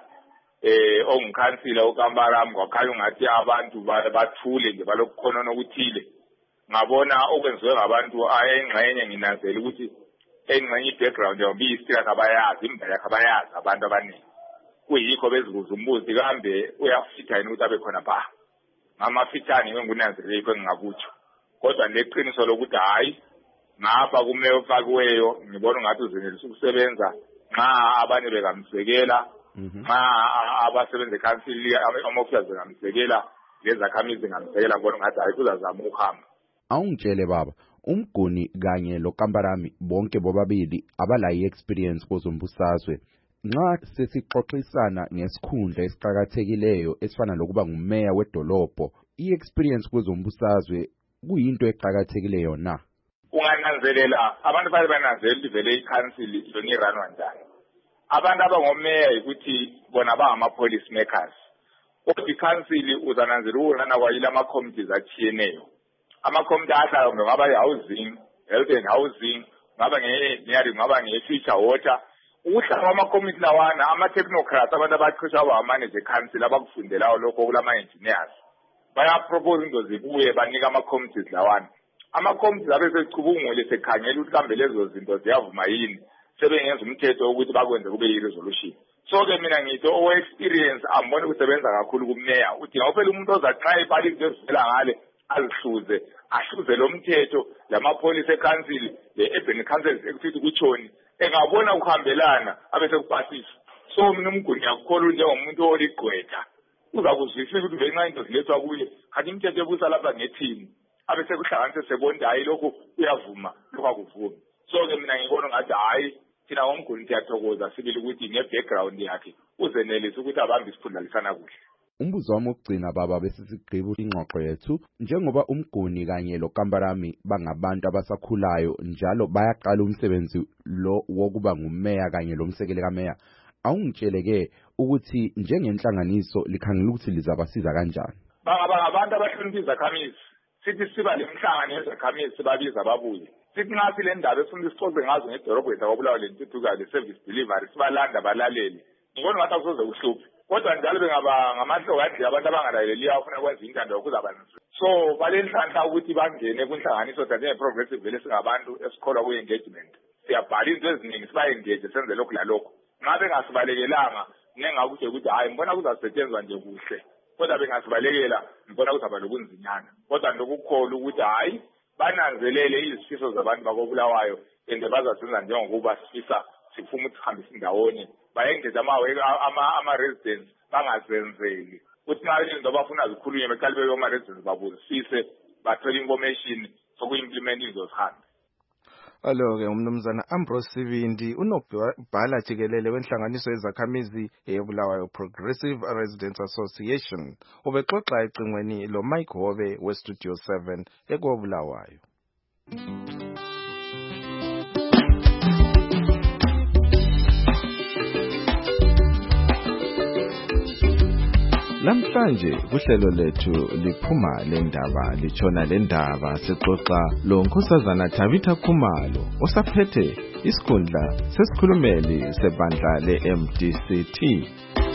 eh ongikhansila uKambarami kwakhanya ungathi abantu bathule nje balokukhona nokuthile. Ngabona okwenziwe ngabantu ayengxenye nginanzela ukuthi engxenye ibackground yabo biyisika abayazi imbali yakhe abayazi abantu abaningi. Kuyikho bezibuza umbuzi kambe uyafitha yini ukuthi abe khona pha. Ngamafitani ngingunanzele ikho engingakutsho. Kodwa leqiniso lokuthi hayi ngapha kumeya ofakiweyo ngibona ngathi uzenelisa ukusebenza nxa abanye bekamsekela nxa abasebenza eCouncil ama-officers bekamsekela lezakhamizi ngamsekela ngibona ngathi hayi kuzazama ukuhamba. Awungitshele baba uMguni kanye loKambarami bonke bobabili abalayi experience kozombusazwe. Nxa sesixoxisana ngesikhundla esiqhakathekileyo esifana lokuba ngumeya wedolobho i-experience kozombusazwe kuyinto eqhakathekileyo na? Ungananzelela abantu bale bananzelela ivele iCouncil yona iranwa njani. Abantu abangomeya ukuthi bona bangama-police makers. Kodwa iCouncil uzananzela urana kwayila ama-committees achiyeneyo. Ama-committee ahlala ngaba yi-housing, health and housing, ngaba nge-engineering, ngaba nge-future water. Ukuhlala kwama-committee lawana ama-technocrats abantu abaqhishwa abamanage eCouncil abakufundelayo lokho kulama-engineers. Bayapropose into zibuye banika ama-committees lawana. Ama-committees abesecubungule sekhangela ukuthi kambe lezo zinto ziyavuma yini sebengenza umthetho ukuthi bakwenze kube yi-resolution. So ke mina ngithi owe-experience ambone ukusebenza kakhulu kumeya udinga uphela umuntu ozaxa ibali into ezivela ngale azihluze ahluze lo mthetho lamapholisa eCouncil le-urban council executive kutshoni engabona ukuhambelana abesekupasisa. So mina uMguni ngiyakukholwa njengomuntu oligqwetha uzakuzwisisa ukuthi ngenxa into zilethwa kuye kanti imithetho ebusa lapha ngethini abesekuhlanganise sebonke hayi lokhu uyavuma lokhu akuvumi. So ke mina ngibona ngathi hayi thina ngoMguni siyathokoza sibili ukuthi nge-background yakhe uzenelisa ukuthi abambe isiphundalisana kuhle. Umbuzo wami wokugcina baba besisigqiba ingxoxo yethu njengoba uMguni kanye loKambarami bangabantu abasakhulayo njalo bayaqala umsebenzi lo wokuba ngumeya kanye lomsekeli kameya awungitsheleke ukuthi njengenhlanganiso likhangela ukuthi lizabasiza kanjani. Bangaba abantu abahlonipha izakhamizi sithi siba lemhlangano yezakhamizi sibabiza babuye sithi ngathi le ndaba esifuna isixoxe ngazo ngedorobho lethu akubulawa lentuthuka le-service delivery sibalanda balaleli ngibona ngathi akusoze kuhluphe. Kodwa njalo bengaba ngamahlokade abantu abangalaleli afuna kwenza intando yokuzaba nzima. So balenhlanhla ukuthi bangene kwinhlanganiso njenge-progressive vele singabantu esikholwa ku-engagement. Siyabhala into eziningi siba-engage senze lokhu lalokho. Ngabe ngasibalekelanga nengakuthi ukuthi hayi ngibona kuzasetshenzwa nje kuhle kodwa bengasibalekela ngibona kuzaba lobunzinyana kodwa ndokukholwa ukuthi hayi bananzelele izifiso zabantu bakobulawayo ende bazasenza njengokuba sifisa sifuna ukuthi sihambise indawonye bayengeza ama-residents bangazenzeli ukuthi nxa izinto abafuna zikhulunywe beqale bebe ama-residents babuzisise bathole information soku-implement izozihambe. Alo-ke umnumzana Ambrose Sibindi unobhala jikelele wenhlanganiso yezakhamizi eyebulawayo Progressive Residents Association ubexoxa ecingweni lo Mike Hobe weStudio seven ekobulawayo. Namhlanje kuhlelo lethu liphuma lendaba lichona lendaba sixoxa lo Nkosazana Tabitha Khumalo osaphethe isikhundla sesikhulumeli sebandla le-M D C T.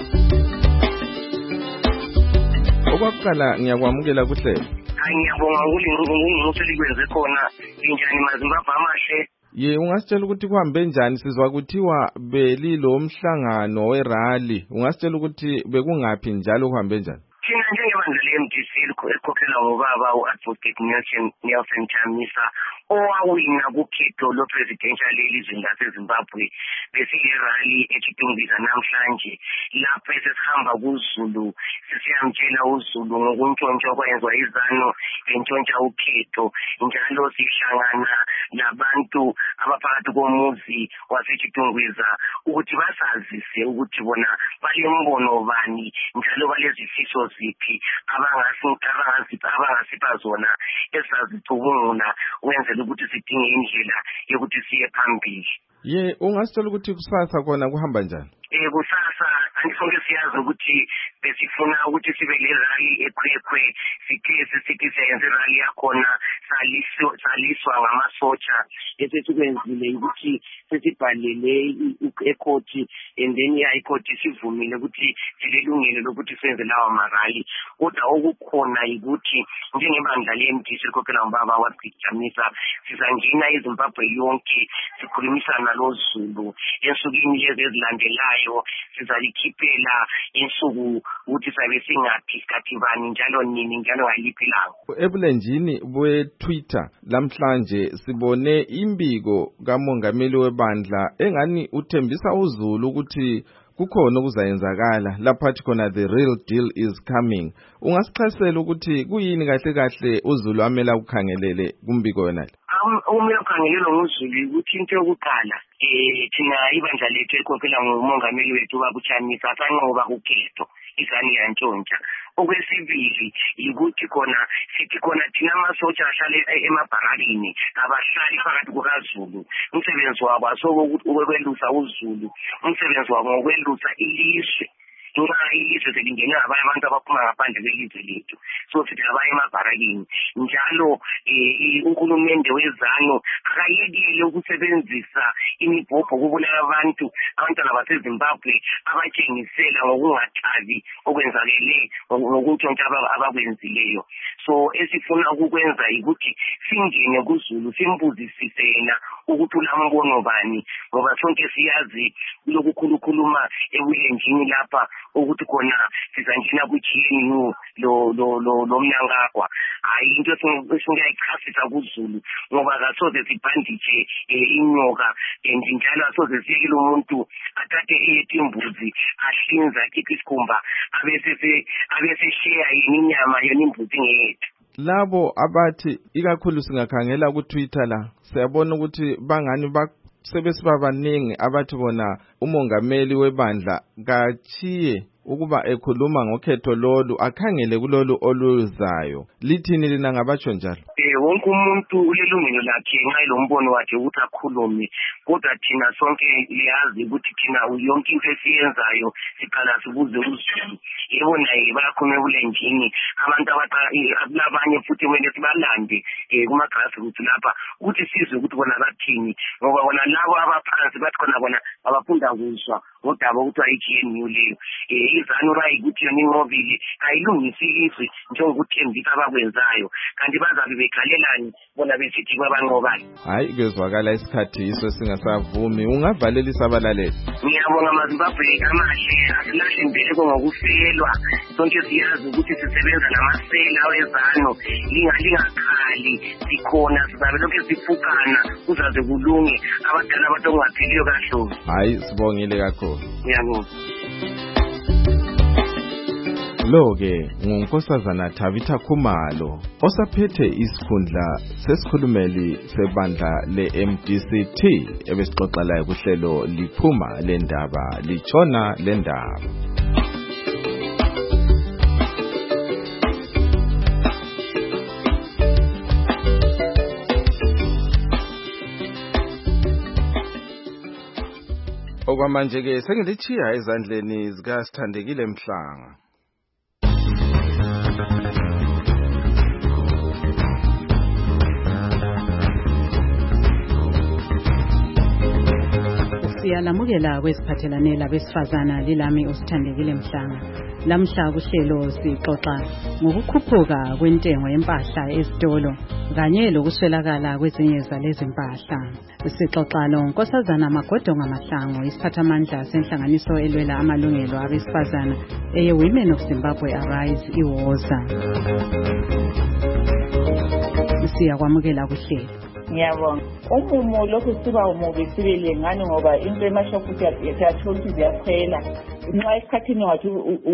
Okwaqala ngiyakwamukela kuhlelo. Ngiyabonga ukuthi likwenze khona injani maZimbabwe amahle. Ye ungasitshela ukuthi kuhambe njani sizwa kuthiwa belilo umhlangano werally ungasitshela ukuthi bekungaphi njalo kuhambe njani? Thina njengebandla le-M D C elikhokhelwa ngobaba u-Advocate Nelson Nelson Chamisa owawina kukhetho lo-presidential elizweni laseZimbabwe besile-rally eChitungwiza namhlanje lapho esesihamba kuZulu sisiyamtshela uZulu ngokuntshontsha okwenziwa izano entshontsha ukhetho njalo sihlangana nabantu abaphakathi komuzi waseChitungwiza ukuthi basazise ukuthi bona balembono bani njalo balezifiso ziphi abangasipha zona esazicubungula wenzela ukuthi sidinge indlela yokuthi siye phambili. Ye ungasitshela ukuthi kusasa khona kuhamba njani? Eh kusasa angisonke siyazi ukuthi besifuna ukuthi sibe le rally ekhwekhwe sike sisithi senze rally yakhona saliswa saliswa ngamasotsha esesikwenzile ukuthi sesibhalele ekhoti and then ya ikhoti sivumile ukuthi silelungelo lokuthi senze lawa marally kodwa okukhona ukuthi njengebandla le-M D C likhokhela ngobaba waChamisa sizangena eZimbabwe yonke sikhulumisana loZulu ensukwini lezi ezilandelayo sizalikhiphela insuku ukuthi sabe singaphi isikhathi bani njalo nini njalo ngaliphi ilanga. Ebulenjini bwe-Twitter lamhlanje sibone imbiko kamongameli webandla engani uthembisa uZulu ukuthi kukhona okuzayenzakala laphathi khona the real deal is coming. Ungasichasela ukuthi kuyini kahle kahle uZulu amela ukukhangelele kumbiko wena? Uma ukhangelelwa nguZulu ukuthi into yokuqala eh thina ibandla lethu elikhokhela ngumongameli wethu ubaba uChamisa asanqoba ukhetho izani yantshontsha. Okwesibili ukuthi khona sithi khona thina amasotsha ahlale emabharakini abahlali phakathi kukaZulu umsebenzi wabo asokuthi ukwelusa uZulu umsebenzi wabo ngokwelusa ilizwe nxa ilizwe selingene abanye abantu abaphuma ngaphandle kwelizwe lethu so sithi abanye emabharakini njalo uhulumende wezano akayekile ukusebenzisa imibhobho ukubulala abantu abantwana baseZimbabwe abatshengisela ngokungathabi okwenzakele ngokuntshontsha abakwenzileyo. So esifuna ukukwenza ukuthi singene kuZulu simbuzisise yena ukuthi ulambono bani ngoba sonke siyazi lokukhulukhuluma ebulenjini lapha ukuthi khona sizangena ku-G N U lo lo lo lomnyangagwa hayi into esingayichasisa kuZulu ngoba kasoze sibhanditshe inyoka njalo asoze siyekile umuntu athathe eyethi imbuzi ahlinza akhiphe isikhumba abese abesesheya yini inyama yona imbuzi ngeyethu. Labo abathi ikakhulu singakhangela ku-Twitter la siyabona ukuthi bangani ba sebesiba baningi abathi bona umongameli webandla kachiye ukuba ekhuluma ngokhetho lolu akhangele kulolu oluzayo. Lithini lina ngabatsho njalo? Eh wonke umuntu ulelungelo lakhe nxa lombono wakhe ukuthi akhulume kodwa thina sonke liyazi ukuthi thina yonke into esiyenzayo siqala sibuze uZulu. Yebo naye bayakhuluma ebulenjini abantu abanye futhi kumele sibalande kuma grassroots lapha ukuthi sizwe ukuthi bona bathini ngoba bona labo abaphansi bathi khona bona abafunda kuzwa ngodaba ukuthi ayi-G N U leyo izanu rayi ukuthi yona inqobile ayilungisi ilizwe njengokuthembisa abakwenzayo kanti bazabe bavalelani bona besithi babanqobani. Hayi kezwakala isikhathi iso singasavumi, ungavalelisa abalaleli. Ngiyabonga amaZimbabwe amahle, asilahle impilo ngokufelwa. Sonke siyazi ukuthi sisebenza namasela awezano, lingalingakhali, sikhona sizabe lokhu sifukana kuzaze kulunge abadala abatongaphiliyo kahle. Hayi sibongile kakhulu. Ngiyabonga. Lo-ke ngunkosazana Tabitha Khumalo osaphethe isikhundla sesikhulumeli sebandla le-M D C T ebesixoxa laye kuhlelo liphuma lendaba litshona lendaba. Okwamanje-ke sengilithiya ezandleni zikaSithandekile Mhlanga. Siyalamukela kwesiphathelane labesifazana lilami uSithandekile Mhlanga. Lamhla kuhlelo sixoxa ngokukhuphuka kwentengo yempahla ezitolo kanye lokuswelakala kwezinye zalezi mpahla. Sixoxa noNkosazana Magodonga Mahlango, isiphathamandla senhlanganiso elwela amalungelo abesifazana eye Women of Zimbabwe Arise iwoza. Siyakwamukela kuhlelo. Ngiyabonga. Umumo lokhu siba umubi sibele ngani ngoba into emashopu yathola ukuthi ziyaphela. Nxa isikhathini wathi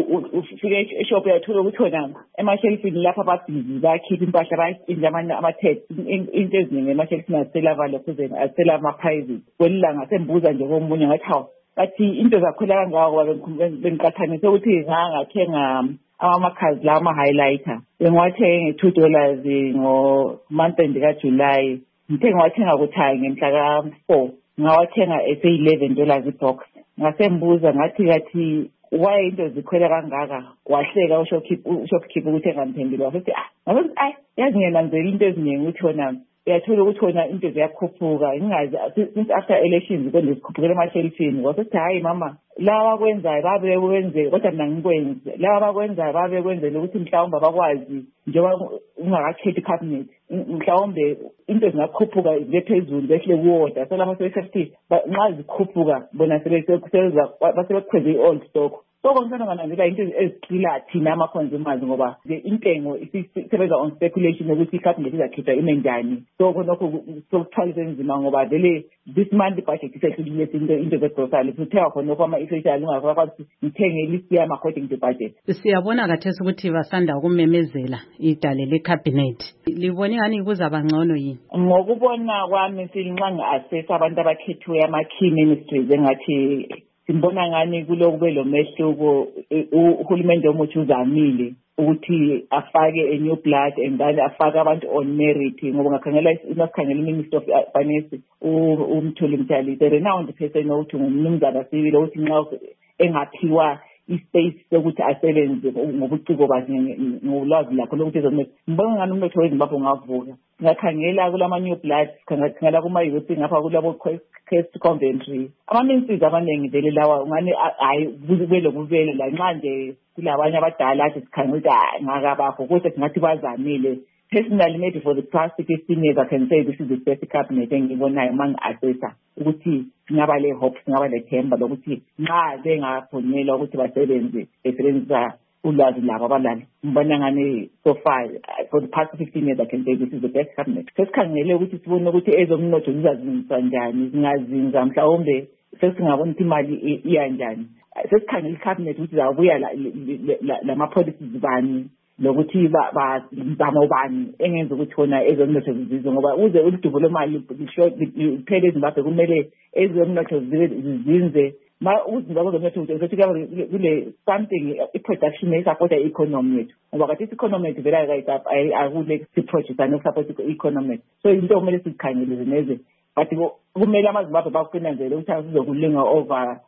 ufike eshop yathola ukuthi wona emashelfini lapha babhizi bakhipha impahla bayinje amanye ama-tax into eziningi emashelfini asela valo kuzeni asela ama-private. Kwelilanga sembuza nje komunye ngathi hawu bathi into zakhwela kangaka ngoba bengiqathanise ukuthi ngangathenga ama-makhazi la ama-highlighter. Bengiwathenge nge-two dollars ngo-month end kaJuly. Ngithe ngawathenga kuthaya ngemhla ka-four ngawathenga ese-eleven dollars i-box. Ngasembuza ngathi kathi why into zikhwela kangaka, wahleka ushopkeeper ukuthi engamphenduli wasethi ah ngathi ay yazi ngiyananzela into eziningi ukuthi wona uyathola ukuthi wona into ziyakhuphuka ngingazi since after elections konke zikhuphukela emashelfini. Wasethi hayi mama laba kwenzayo babe wenze kodwa mina ngikwenze laba bakwenzayo babe kwenzela ukuthi mhlawumbe bakwazi njengoba ungakakhethi cabinet mhlawumbe into zingakhuphuka zibe phezulu behle kuwoda so lapho sebethi nxa zikhuphuka bona sebesebenza basebekhweze i-old stock. So konke ngananzela into ezicila thina ama-consumers ngoba intengo isebenza on speculation ukuthi i-cabinet izakhipha ime njani. So konokho sokuthwalisa enzima ngoba vele this month budget isehlukile into into zegrocery kuthenga khona kwama-essential ungakwazi ngithenge ilist yami according to budget. Siyabona kathesi ukuthi basanda ukumemezela idale le-cabinet. Libone ngani kuzaba ngcono yini? Ngokubona kwami silinxa ngi-assess abantu abakhethiwe ama-key ministries engathi simbona ngani kulo kube lo mehluko uhulumende omuthi uzamile ukuthi afake a new blood and then afake abantu on merit ngoba ngakhangela isikhangela iMinister of Finance uMthuli Mtshali the renowned person othi ngumnumzana sibili othi nxa engaphiwa ispace sokuthi asebenze ngobuciko bakhe ngolwazi lakho lokuthi ezomnotho ngibona ngani umnotho weZimbabwe ungavuka. Ngakhangela kulama new blood ngakhangela kuma youth ngapha kulabo Quest Coventry ama-ministries abaningi vele lawa ngani hayi kube lokubele la nxa nje kulabanye abadala athi sikhangela ukuthi ngakabakho kodwa singathi bazamile. Personally, maybe for the past fifteen years, I can say this is the best cabinet engibonayo mangi-assessa ukuthi singaba le-hope singaba le-themba lokuthi nxa bengaphonyelwa ukuthi basebenze besebenzisa ulwazi labo abalala. Ngibona ngani so far for the past fifteen years I can say this is the best cabinet. Sesikhangele ukuthi sibone ukuthi ezomnotho zizazinziswa njani, zingazinza mhlawumbe sesingabona ukuthi imali iya njani. Sesikhangele i-cabinet ukuthi zabuya lama-policies bani lokuthi bazama ubani engenza ukuthi khona ezomnotho zizizwe ngoba uze ulidubo lomali liphele eZimbabwe kumele ezomnotho zizinze ma uZimbabwe zomnotho ukuthi kule something i-production esupporta i-economy yethu ngoba kathi i-economy yethu vele akule si-produce anokusupport i-economy. So into kumele sizikhangeleze neze but kumele amaZimbabwe bakufinanzele ukuthi asizokulinga over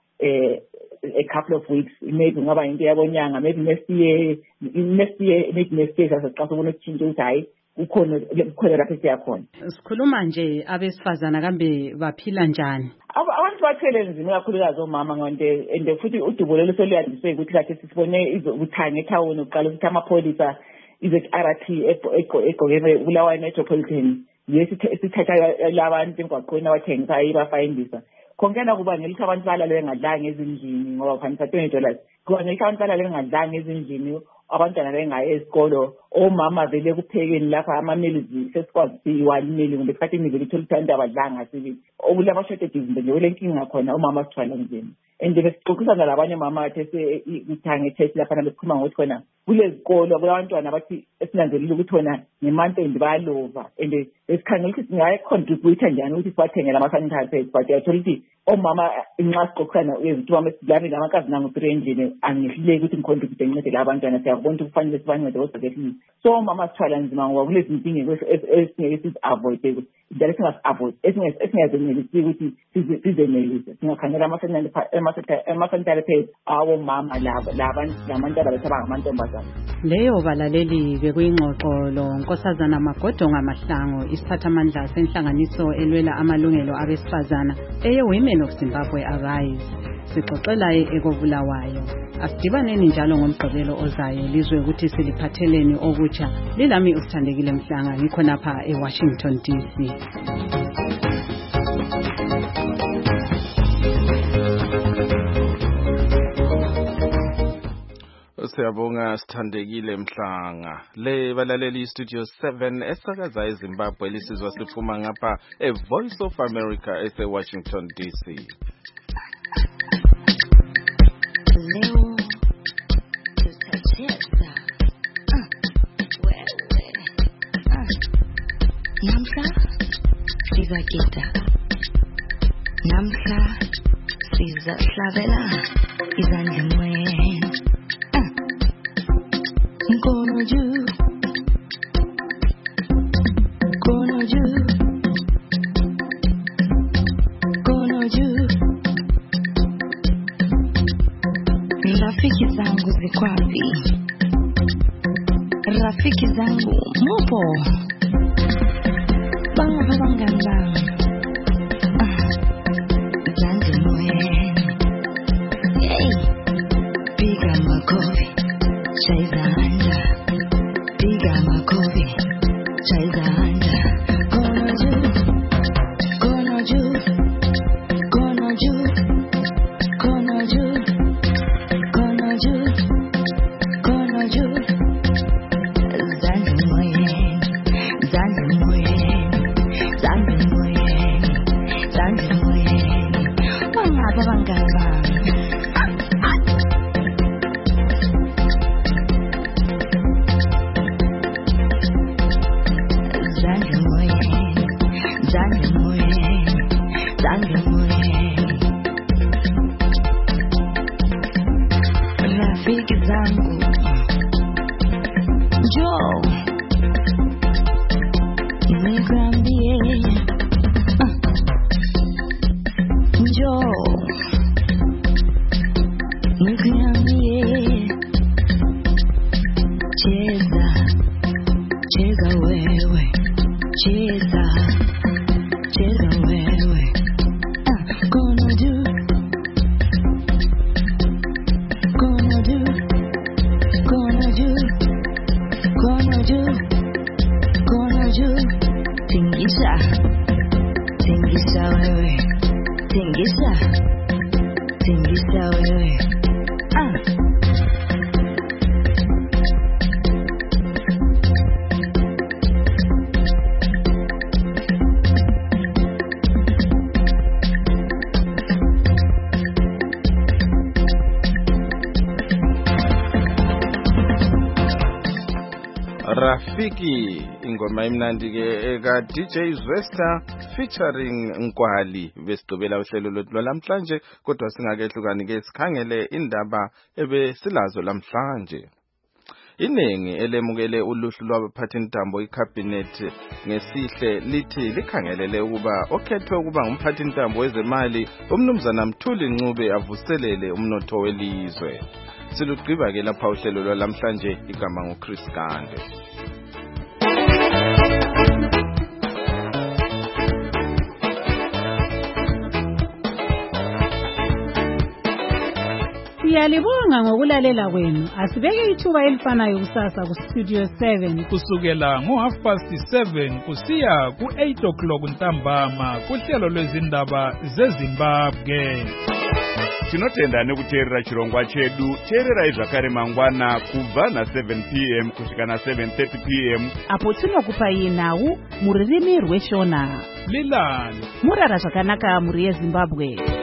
a couple of weeks, maybe ngaba into yabonyanga, maybe next year next year maybe next year sasixa sobona ukutshintsha ukuthi hayi ukhona ukhona lapho siyakhona. Sikhuluma nje abesifazana kambe baphila njani? Abantu bathele nzima kakhulukazi omama ngonde ende futhi udubo lelo seluyandiswe ukuthi kathi sisibone izokuthanga ethawuni uqala ukuthi amapholisa ize-R T egqokele Bulawayo Metropolitan yesithatha labantu emgwaqweni abathengisa ayibafayindisa khongena kuba ngelithi abantu balale bengadlanga ezindlini ngoba kufanele twenty dollars kuba ngelithi abantu balale bengadlanga ezindlini abantwana bengaye esikolo omama vele kuphekeni lapha ama-meals sesikwazi siyi-one meal kumbe sikhathi imivele ithola ukuthi abantu abadlanga sibili okulama shortages nje kule nkinga khona omama sithwala nzima and besixoxisana labanye mama athe kuthange test lapha nabesikhuluma ngokuthi khona kulezikolo kulabantwana bathi esinanzelile ukuthi khona ngemantendi bayalova and besikhangela ukuthi singaye-contribute njani ukuthi sibathengele ama-sanitary pads but yathola ukuthi omama nxa sixoxisana ezithi mama lami namakazi nangu-three endlini angihluleki ukuthi ngicontribute ngincedele abantwana siyakubona ukuthi kufanele sibancede kodwa kehlile so omama sithwala nzima ngoba kulezi nkinga esingeke sizi-avoide njalo singasi-avoide esingazenelisi ukuthi sizenelise singakhangela ama-sanitary pads awomama labantu abalethu abangamantombazana. Leyo balaleli bekuyingxoxo lo Nkosazana Magodonga Mahlangu isiphathamandla senhlanganiso elwela amalungelo abesifazana eye-Women of Zimbabwe Arise. Sixoxela ekobulawayo. Asidibaneni njalo ngomgqibelo ozayo lizwe ukuthi siliphatheleni okutsha. Lilami usithandekile Mhlanga ngikhonapha eWashington D C. Siyabonga Sithandekile Mhlanga. Le balaleli Studio seven esakaza eZimbabwe lisizwa siphuma ngapha e Voice of America ese Washington D C. Leo tutacheza wewe namka sizagita namka sizahlabela izandla moyeni mkono juu mkono juu mkono juu rafiki zangu ziko wapi rafiki zangu mupo banga banga zangu moyeni hey piga makofi cheza Rafiki ingoma imnandi ke eka D J Zwesta featuring Nkwali besidobela uhlelo lwethu lamhlanje kodwa singakehlukani ke sikhangele indaba ebe silazo lamhlanje. Iningi elemukele uluhlu lwabaphathintambo icabinet ngesihle lithi likhangelele ukuba okhethwe ukuba ngumphathintambo wezemali umnumzana Mthuli Ncube avuselele umnotho welizwe. Silugqiba ke lapha uhlelo lwalamhlanje igama ngoChris Gande. Siyalibonga ngokulalela kwenu. Asibeke ithuba elifanayo kusasa ku Studio seven kusukela ngo half past seven kusiya ku eight o'clock ntambama kuhlelo lwezindaba zeZimbabwe. Tinotenda nekuteerera chirongwa chedu. Teererai zvakare mangwana kubva na seven p m kusvika na seven thirty p m apo tinokupai nhau mururimi rweshona. Lilani murara zvakanaka muri yeZimbabwe.